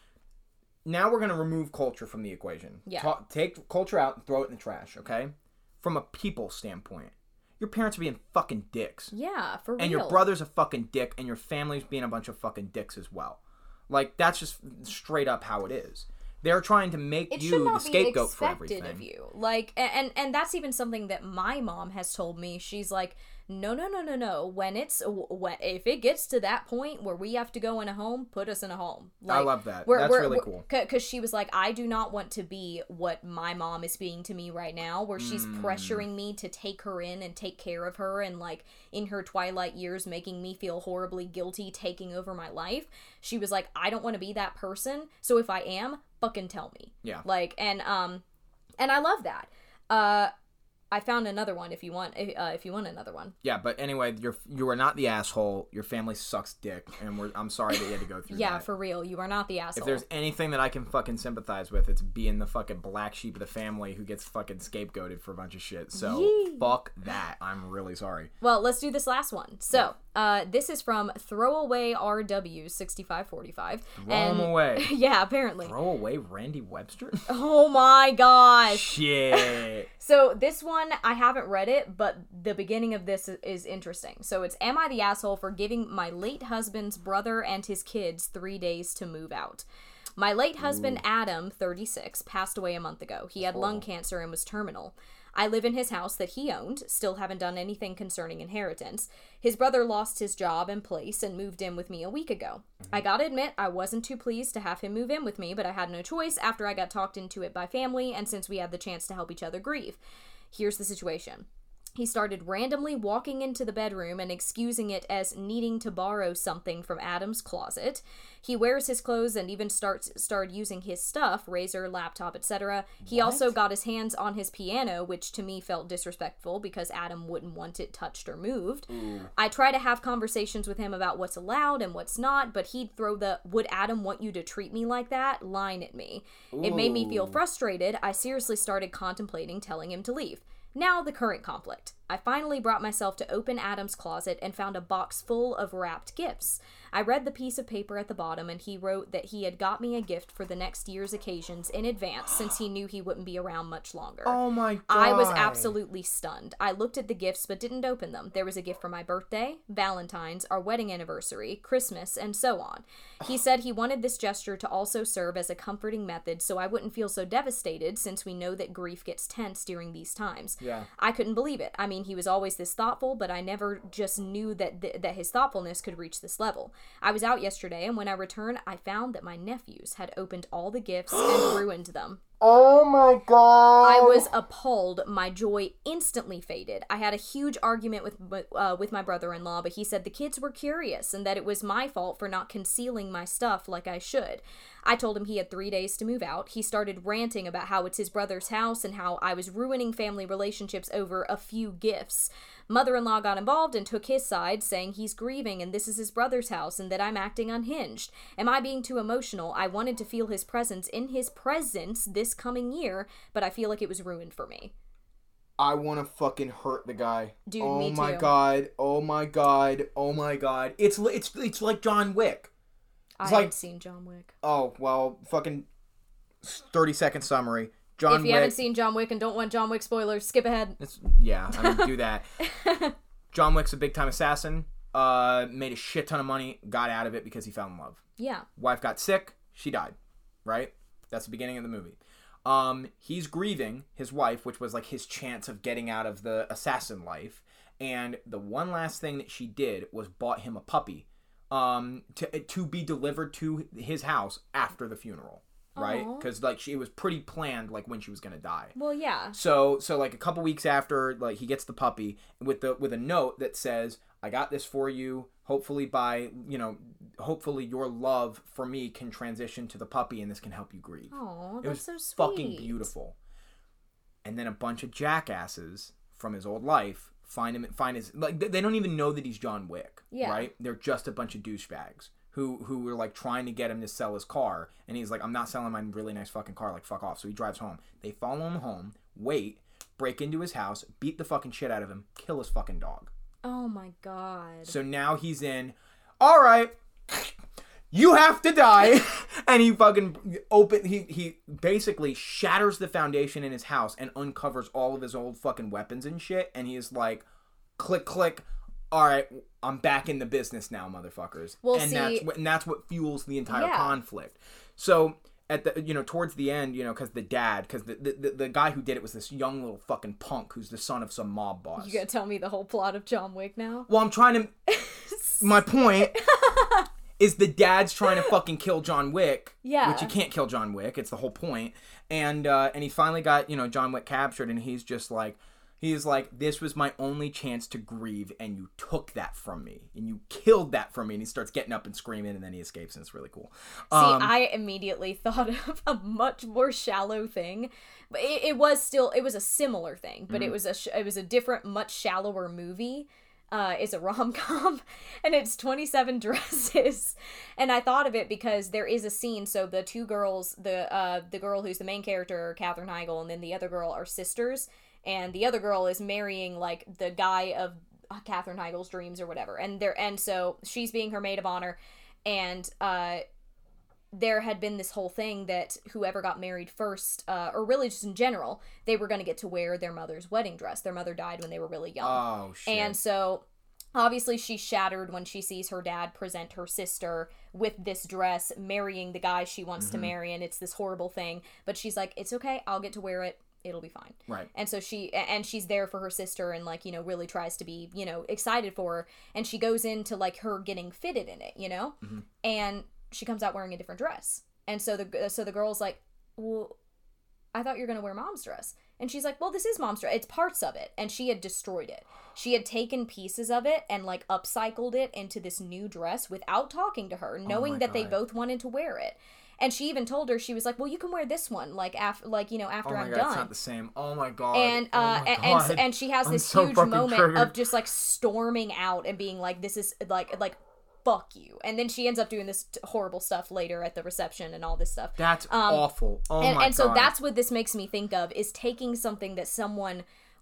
now we're gonna remove culture from the equation. Yeah. Ta- take culture out and throw it in the trash. Okay, from a people standpoint, your parents are being fucking dicks. Yeah, for real. And your brother's a fucking dick, and your family's being a bunch of fucking dicks as well. Like, that's just straight up how it is. They're trying to make it you the scapegoat for everything. It should not be expected of you. Like, and and that's even something that my mom has told me. She's like, no, no, no, no, no. When it's when, if it gets to that point where we have to go in a home, put us in a home. Like, I love that. We're, That's we're, really we're, cool. Because she was like, I do not want to be what my mom is being to me right now, where she's Mm. pressuring me to take her in and take care of her, and like in her twilight years, making me feel horribly guilty, taking over my life. She was like, I don't want to be that person. So if I am, fucking tell me. Yeah. Like, and um, and I love that. Uh. I found another one if you want uh, if you want another one. Yeah, but anyway, you're you are not the asshole. Your family sucks dick, and we're I'm sorry that you had to go through yeah, that. for real. You are not the asshole. If there's anything that I can fucking sympathize with, it's being the fucking black sheep of the family who gets fucking scapegoated for a bunch of shit. So, Yee. fuck that. I'm really sorry. Well, let's do this last one. So, uh, this is from Throwaway R W sixty-five forty-five. Throw and, him away. Yeah, apparently. Throw away Randy Webster? Oh my gosh. Shit. So this one, I haven't read it, but the beginning of this is interesting. So it's, am I the asshole for giving my late husband's brother and his kids three days to move out? My late husband, Ooh. Adam, thirty-six, passed away a month ago. He had oh. lung cancer and was terminal. I live in his house that he owned, still haven't done anything concerning inheritance. His brother lost his job and place and moved in with me a week ago. Mm-hmm. I gotta admit, I wasn't too pleased to have him move in with me, but I had no choice after I got talked into it by family and since we had the chance to help each other grieve. Here's the situation. He started randomly walking into the bedroom and excusing it as needing to borrow something from Adam's closet. He wears his clothes and even starts started using his stuff, razor, laptop, et cetera. He what? also got his hands on his piano, which to me felt disrespectful because Adam wouldn't want it touched or moved. Ooh. I try to have conversations with him about what's allowed and what's not, but he'd throw the "would Adam want you to treat me like that?" line at me. Ooh. It made me feel frustrated. I seriously started contemplating telling him to leave. Now, the current conflict. I finally brought myself to open Adam's closet and found a box full of wrapped gifts. I read the piece of paper at the bottom, and he wrote that he had got me a gift for the next year's occasions in advance since he knew he wouldn't be around much longer. Oh my god. I was absolutely stunned. I looked at the gifts but didn't open them. There was a gift for my birthday, Valentine's, our wedding anniversary, Christmas, and so on. He said he wanted this gesture to also serve as a comforting method so I wouldn't feel so devastated since we know that grief gets tense during these times. Yeah. I couldn't believe it. I mean, he was always this thoughtful, but I never just knew that th- that his thoughtfulness could reach this level. I was out yesterday, and when I returned, I found that my nephews had opened all the gifts and ruined them. Oh my god. I was appalled. My joy instantly faded. I had a huge argument with uh, with my brother-in-law, but he said the kids were curious and that it was my fault for not concealing my stuff like I should. I told him he had three days to move out. He started ranting about how it's his brother's house and how I was ruining family relationships over a few gifts. Mother-in-law got involved and took his side, saying he's grieving and this is his brother's house and that I'm acting unhinged. Am I being too emotional? I wanted to feel his presence in his presence this coming year, but I feel like it was ruined for me. I want to fucking hurt the guy. Dude, oh me too. my god. Oh my god. Oh my god. It's it's it's like John Wick. It's I like, haven't seen John Wick. Oh, well, fucking thirty second summary. John if you Wick, haven't seen John Wick and don't want John Wick spoilers, skip ahead. It's, yeah, I mean, do that. John Wick's a big time assassin. Uh, made a shit ton of money. Got out of it because he fell in love. Yeah. Wife got sick. She died. Right? That's the beginning of the movie. Um, he's grieving his wife, which was like his chance of getting out of the assassin life. And the one last thing that she did was bought him a puppy. Um, to to be delivered to his house after the funeral, right? Because like she, it was pretty planned, like when she was gonna die. Well, yeah. So so like a couple weeks after, like he gets the puppy with the with a note that says, "I got this for you. Hopefully by you know, hopefully your love for me can transition to the puppy, and this can help you grieve." Oh, that's so sweet. It was fucking beautiful. And then a bunch of jackasses from his old life find him, find his, like, they don't even know that he's John Wick, yeah. right? They're just a bunch of douchebags who, who were, like, trying to get him to sell his car, and he's like, I'm not selling my really nice fucking car, like, fuck off. So he drives home. They follow him home, wait, break into his house, beat the fucking shit out of him, kill his fucking dog. Oh my god. So now he's in, all right, you have to die. And he fucking open he he basically shatters the foundation in his house and uncovers all of his old fucking weapons and shit. And he's like, click, click. All right, I'm back in the business now, motherfuckers. Well, and see, that's what, and that's what fuels the entire yeah. conflict. So at the you know towards the end, you know, because the dad, because the, the the guy who did it was this young little fucking punk who's the son of some mob boss. You gonna tell me the whole plot of John Wick now? Well, I'm trying to. My point is the dad's trying to fucking kill John Wick. Yeah. Which you can't kill John Wick. It's the whole point. And uh, and he finally got you know John Wick captured, and he's just like. He's like, this was my only chance to grieve, and you took that from me. And you killed that from me. And he starts getting up and screaming, and then he escapes, and it's really cool. Um, See, I immediately thought of a much more shallow thing. But it, it was still, it was a similar thing, but mm-hmm. it was a it was a different, much shallower movie. Uh, it's a rom-com, and it's twenty-seven Dresses. And I thought of it because there is a scene, so the two girls, the uh, the girl who's the main character, Katherine Heigl, and then the other girl are sisters. And the other girl is marrying, like, the guy of Katherine Heigl's dreams or whatever. And there, and so she's being her maid of honor. And uh, there had been this whole thing that whoever got married first, uh, or really just in general, they were going to get to wear their mother's wedding dress. Their mother died when they were really young. Oh, shit. And so, obviously, she's shattered when she sees her dad present her sister with this dress, marrying the guy she wants mm-hmm. to marry. And it's this horrible thing. But she's like, it's okay, I'll get to wear it. It'll be fine. Right. And so she, and she's there for her sister and, like, you know, really tries to be, you know, excited for her. And she goes into, like, her getting fitted in it, you know? Mm-hmm. And she comes out wearing a different dress. And so the, so the girl's like, well, I thought you were going to wear mom's dress. And she's like, well, this is mom's dress. It's parts of it. And she had destroyed it. She had taken pieces of it and, like, upcycled it into this new dress without talking to her, knowing oh that God. They both wanted to wear it. And she even told her, she was like, well, you can wear this one, like, after, like you know, after oh my I'm God, done. It's not the same. Oh, my God. And, uh, oh my and, God. and, and she has I'm this so huge moment triggered. of just, like, storming out and being like, this is, like, like, fuck you. And then she ends up doing this t- horrible stuff later at the reception and all this stuff. That's um, awful. Oh, and, my and God. And so that's what this makes me think of, is taking something that someone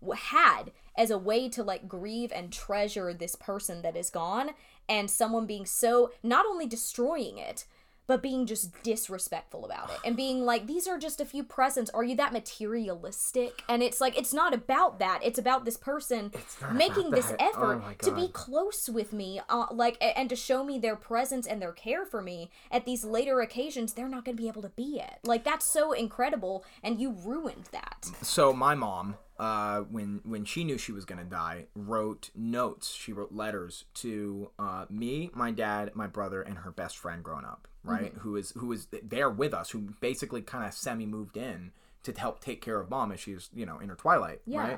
had as a way to, like, grieve and treasure this person that is gone, and someone being so, not only destroying it, but being just disrespectful about it and being like, these are just a few presents. Are you that materialistic? And it's like, it's not about that. It's about this person making this that. effort oh to be close with me, uh, like, and to show me their presence and their care for me at these later occasions they're not going to be able to be at. Like, that's so incredible, and you ruined that. So my mom, uh, when when she knew she was going to die, wrote notes. She wrote letters to uh, me, my dad, my brother, and her best friend growing up. Right, mm-hmm. who is who is there with us, who basically kind of semi moved in to help take care of mom as she's, you know, in her twilight, yeah. right?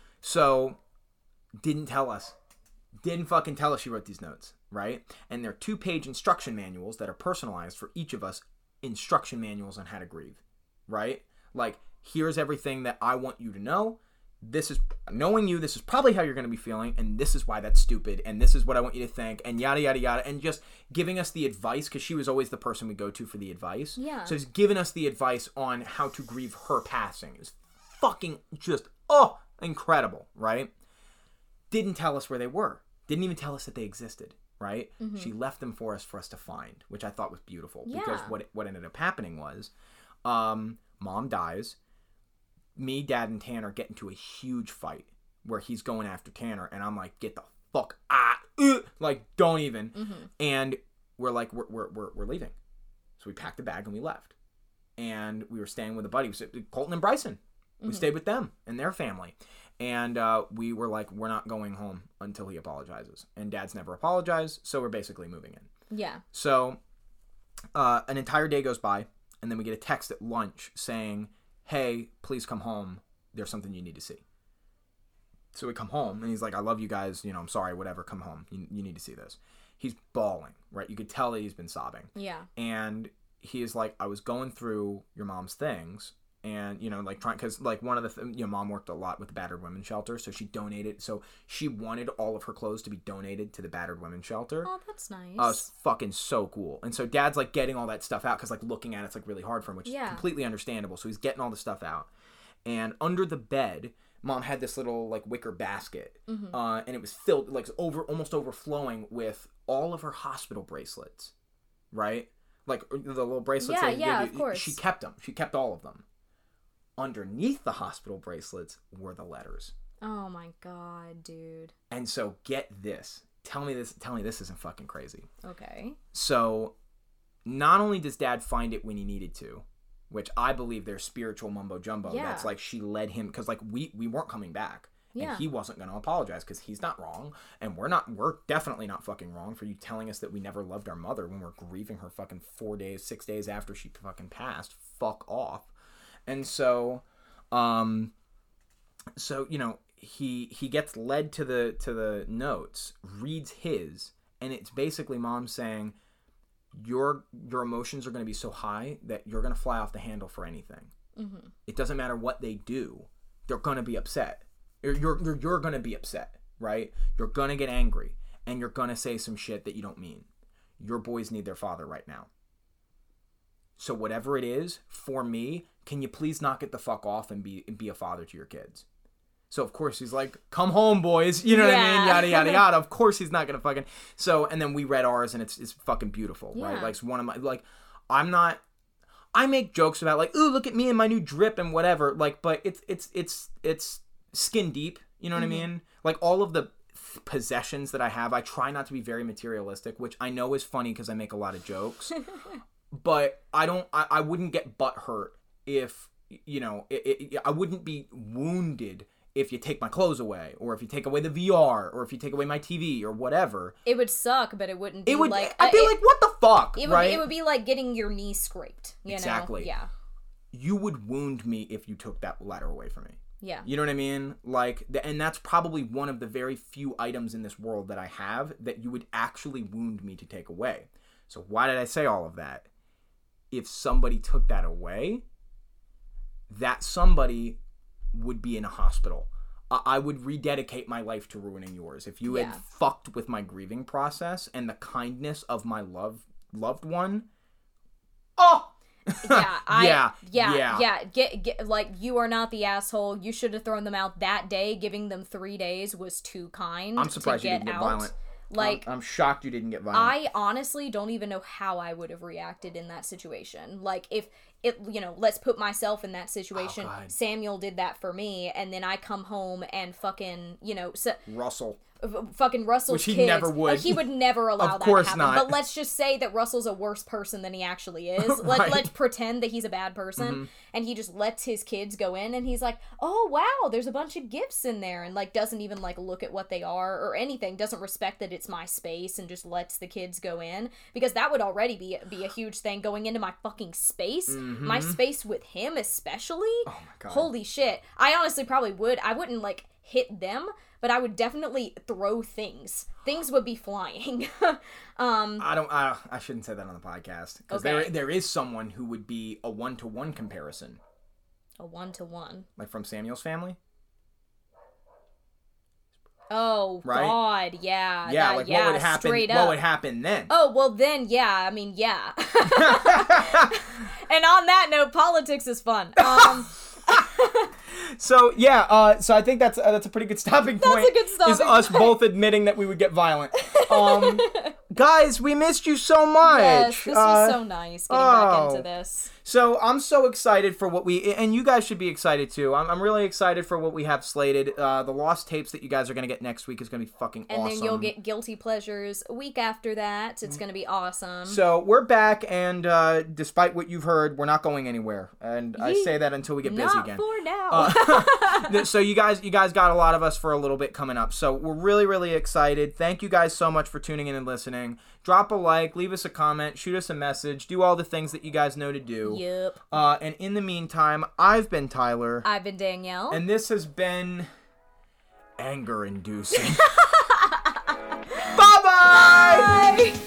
So didn't tell us, didn't fucking tell us she wrote these notes, right? And they're two page instruction manuals that are personalized for each of us, instruction manuals on how to grieve, right? Like, here's everything that I want you to know. This is, knowing you, this is probably how you're going to be feeling, and this is why that's stupid, and this is what I want you to think, and yada, yada, yada, and just giving us the advice, because she was always the person we go to for the advice. Yeah. So it's giving us the advice on how to grieve her passing. It was fucking just, oh, incredible, right? Didn't tell us where they were. Didn't even tell us that they existed, right? Mm-hmm. She left them for us for us to find, which I thought was beautiful, yeah. because what what ended up happening was, um, mom dies. Me, Dad, and Tanner get into a huge fight where he's going after Tanner, and I'm like, get the fuck ah, uh, like, don't even. Mm-hmm. And we're like, we're, we're we're we're leaving. So we packed the bag and we left. And we were staying with a buddy, Colton and Bryson. We mm-hmm. stayed with them and their family. And uh, we were like, we're not going home until he apologizes. And Dad's never apologized, so we're basically moving in. Yeah. So uh, an entire day goes by, and then we get a text at lunch saying, hey, please come home. There's something you need to see. So we come home, and he's like, I love you guys. You know, I'm sorry, whatever. Come home. You, you need to see this. He's bawling, right? You could tell that he's been sobbing. Yeah. And he is like, I was going through your mom's things, and, you know, like, trying, because, like, one of the, th- you know, mom worked a lot with the battered women's shelter, so she donated, so she wanted all of her clothes to be donated to the battered women's shelter. Oh, that's nice. Uh, it's fucking so cool. And so Dad's, like, getting all that stuff out, because, like, looking at it's, like, really hard for him, which yeah. is completely understandable. So he's getting all the stuff out. And under the bed, Mom had this little like wicker basket, Mm-hmm. uh, and it was filled like over almost overflowing with all of her hospital bracelets, right? Like the little bracelets. Yeah, that yeah, they- of course. She kept them. She kept all of them. Underneath the hospital bracelets were the letters. Oh my god, dude. And so get this. Tell me this. Tell me this isn't fucking crazy. Okay. So, not only does Dad find it when he needed to, which I believe there's spiritual mumbo jumbo. Yeah. That's like she led him because like we we weren't coming back, Yeah. and he wasn't going to apologize because he's not wrong, and we're not. We're definitely not fucking wrong for you telling us that we never loved our mother when we're grieving her fucking four days, six days after she fucking passed. Fuck off. And so, um, so you know. He he gets led to the to the notes, reads his, and it's basically Mom saying, your your emotions are going to be so high that you're going to fly off the handle for anything. Mm-hmm. It doesn't matter what they do, they're going to be upset. You're you're you're, you're going to be upset, right? You're going to get angry, and you're going to say some shit that you don't mean. Your boys need their father right now. So whatever it is, for me, can you please knock it the fuck off and be and be a father to your kids? So, of course, he's like, come home, boys. You know what I mean? Yeah. Yada, yada, yada. Of course he's not going to fucking... So, and then we read ours, and it's it's fucking beautiful, right? Yeah. Like, it's one of my... Like, I'm not... I make jokes about, like, ooh, look at me and my new drip and whatever. Like, but it's it's it's it's skin deep. You know what Mm-hmm. I mean? Like, all of the possessions that I have, I try not to be very materialistic, which I know is funny because I make a lot of jokes. But I don't... I, I wouldn't get butthurt if, you know... It, it, I wouldn't be wounded if you take my clothes away, or if you take away the V R, or if you take away my T V, or whatever. It would suck, but it wouldn't be It would. like... I'd be uh, like, what the fuck, it, it would, right? It would be like getting your knee scraped, you Exactly. know? Yeah. You would wound me if you took that letter away from me. Yeah. You know what I mean? Like, the, and that's probably one of the very few items in this world that I have that you would actually wound me to take away. So why did I say all of that? If somebody took that away, that somebody would be in a hospital. I would rededicate my life to ruining yours. If you Yeah. had fucked with my grieving process and the kindness of my love loved one, oh, Yeah, I, Yeah, yeah, yeah. yeah, Get, get, like, you are not the asshole. You should have thrown them out that day. Giving them three days was too kind. I'm surprised to you get didn't get out. violent. Like, I'm, I'm shocked you didn't get violent. I honestly don't even know how I would have reacted in that situation. Like, if it, you know, let's put myself in that situation. Oh, God. Samuel did that for me, and then I come home and fucking, you know, so, Russell. f- fucking Russell's Which he kids. never would. Like, he would never allow Of that course to happen. not. But let's just say that Russell's a worse person than he actually is. Like, Right. let's pretend that he's a bad person, Mm-hmm. and he just lets his kids go in, and he's like, "Oh wow, there's a bunch of gifts in there," and like doesn't even like look at what they are or anything. Doesn't respect that it's my space and just lets the kids go in, because that would already be be a huge thing, going into my fucking space, my space with him especially. Mm-hmm. Oh my God. Holy shit! I honestly probably would. I wouldn't like hit them, but I would definitely throw things. Things would be flying. um, I don't. I, I shouldn't say that on the podcast because there Okay. there is someone who would be a one to one comparison, a one to one. like from Samuel's family. Oh Right? God, yeah, Yeah, that- like yeah, what would happen? straight What up. would happen then? Oh well, then yeah. I mean, yeah. And on that note, politics is fun. Um, So yeah, uh, so I think that's uh, that's a pretty good stopping point. a good stopping Is us point. both admitting that we would get violent. Um, guys, we missed you so much. yes, this Uh, was so nice getting back oh. into this. So I'm so excited for what we, and you guys should be excited too. I'm, I'm really excited for what we have slated. Uh, the lost tapes that you guys are gonna get next week is gonna be fucking And awesome. then you'll get guilty pleasures a week after that. It's gonna be awesome. So we're back, and uh, despite what you've heard, we're not going anywhere. And I Yeet. say that until we get busy Not again. for now. Uh, so you guys, you guys got a lot of us for a little bit coming up. So we're really, really excited. Thank you guys so much for tuning in and listening. Drop a like, leave us a comment, shoot us a message, do all the things that you guys know to do. Yep. Uh, and in the meantime, I've been Tyler, I've been Danielle. and this has been anger-inducing. Bye-bye. Bye.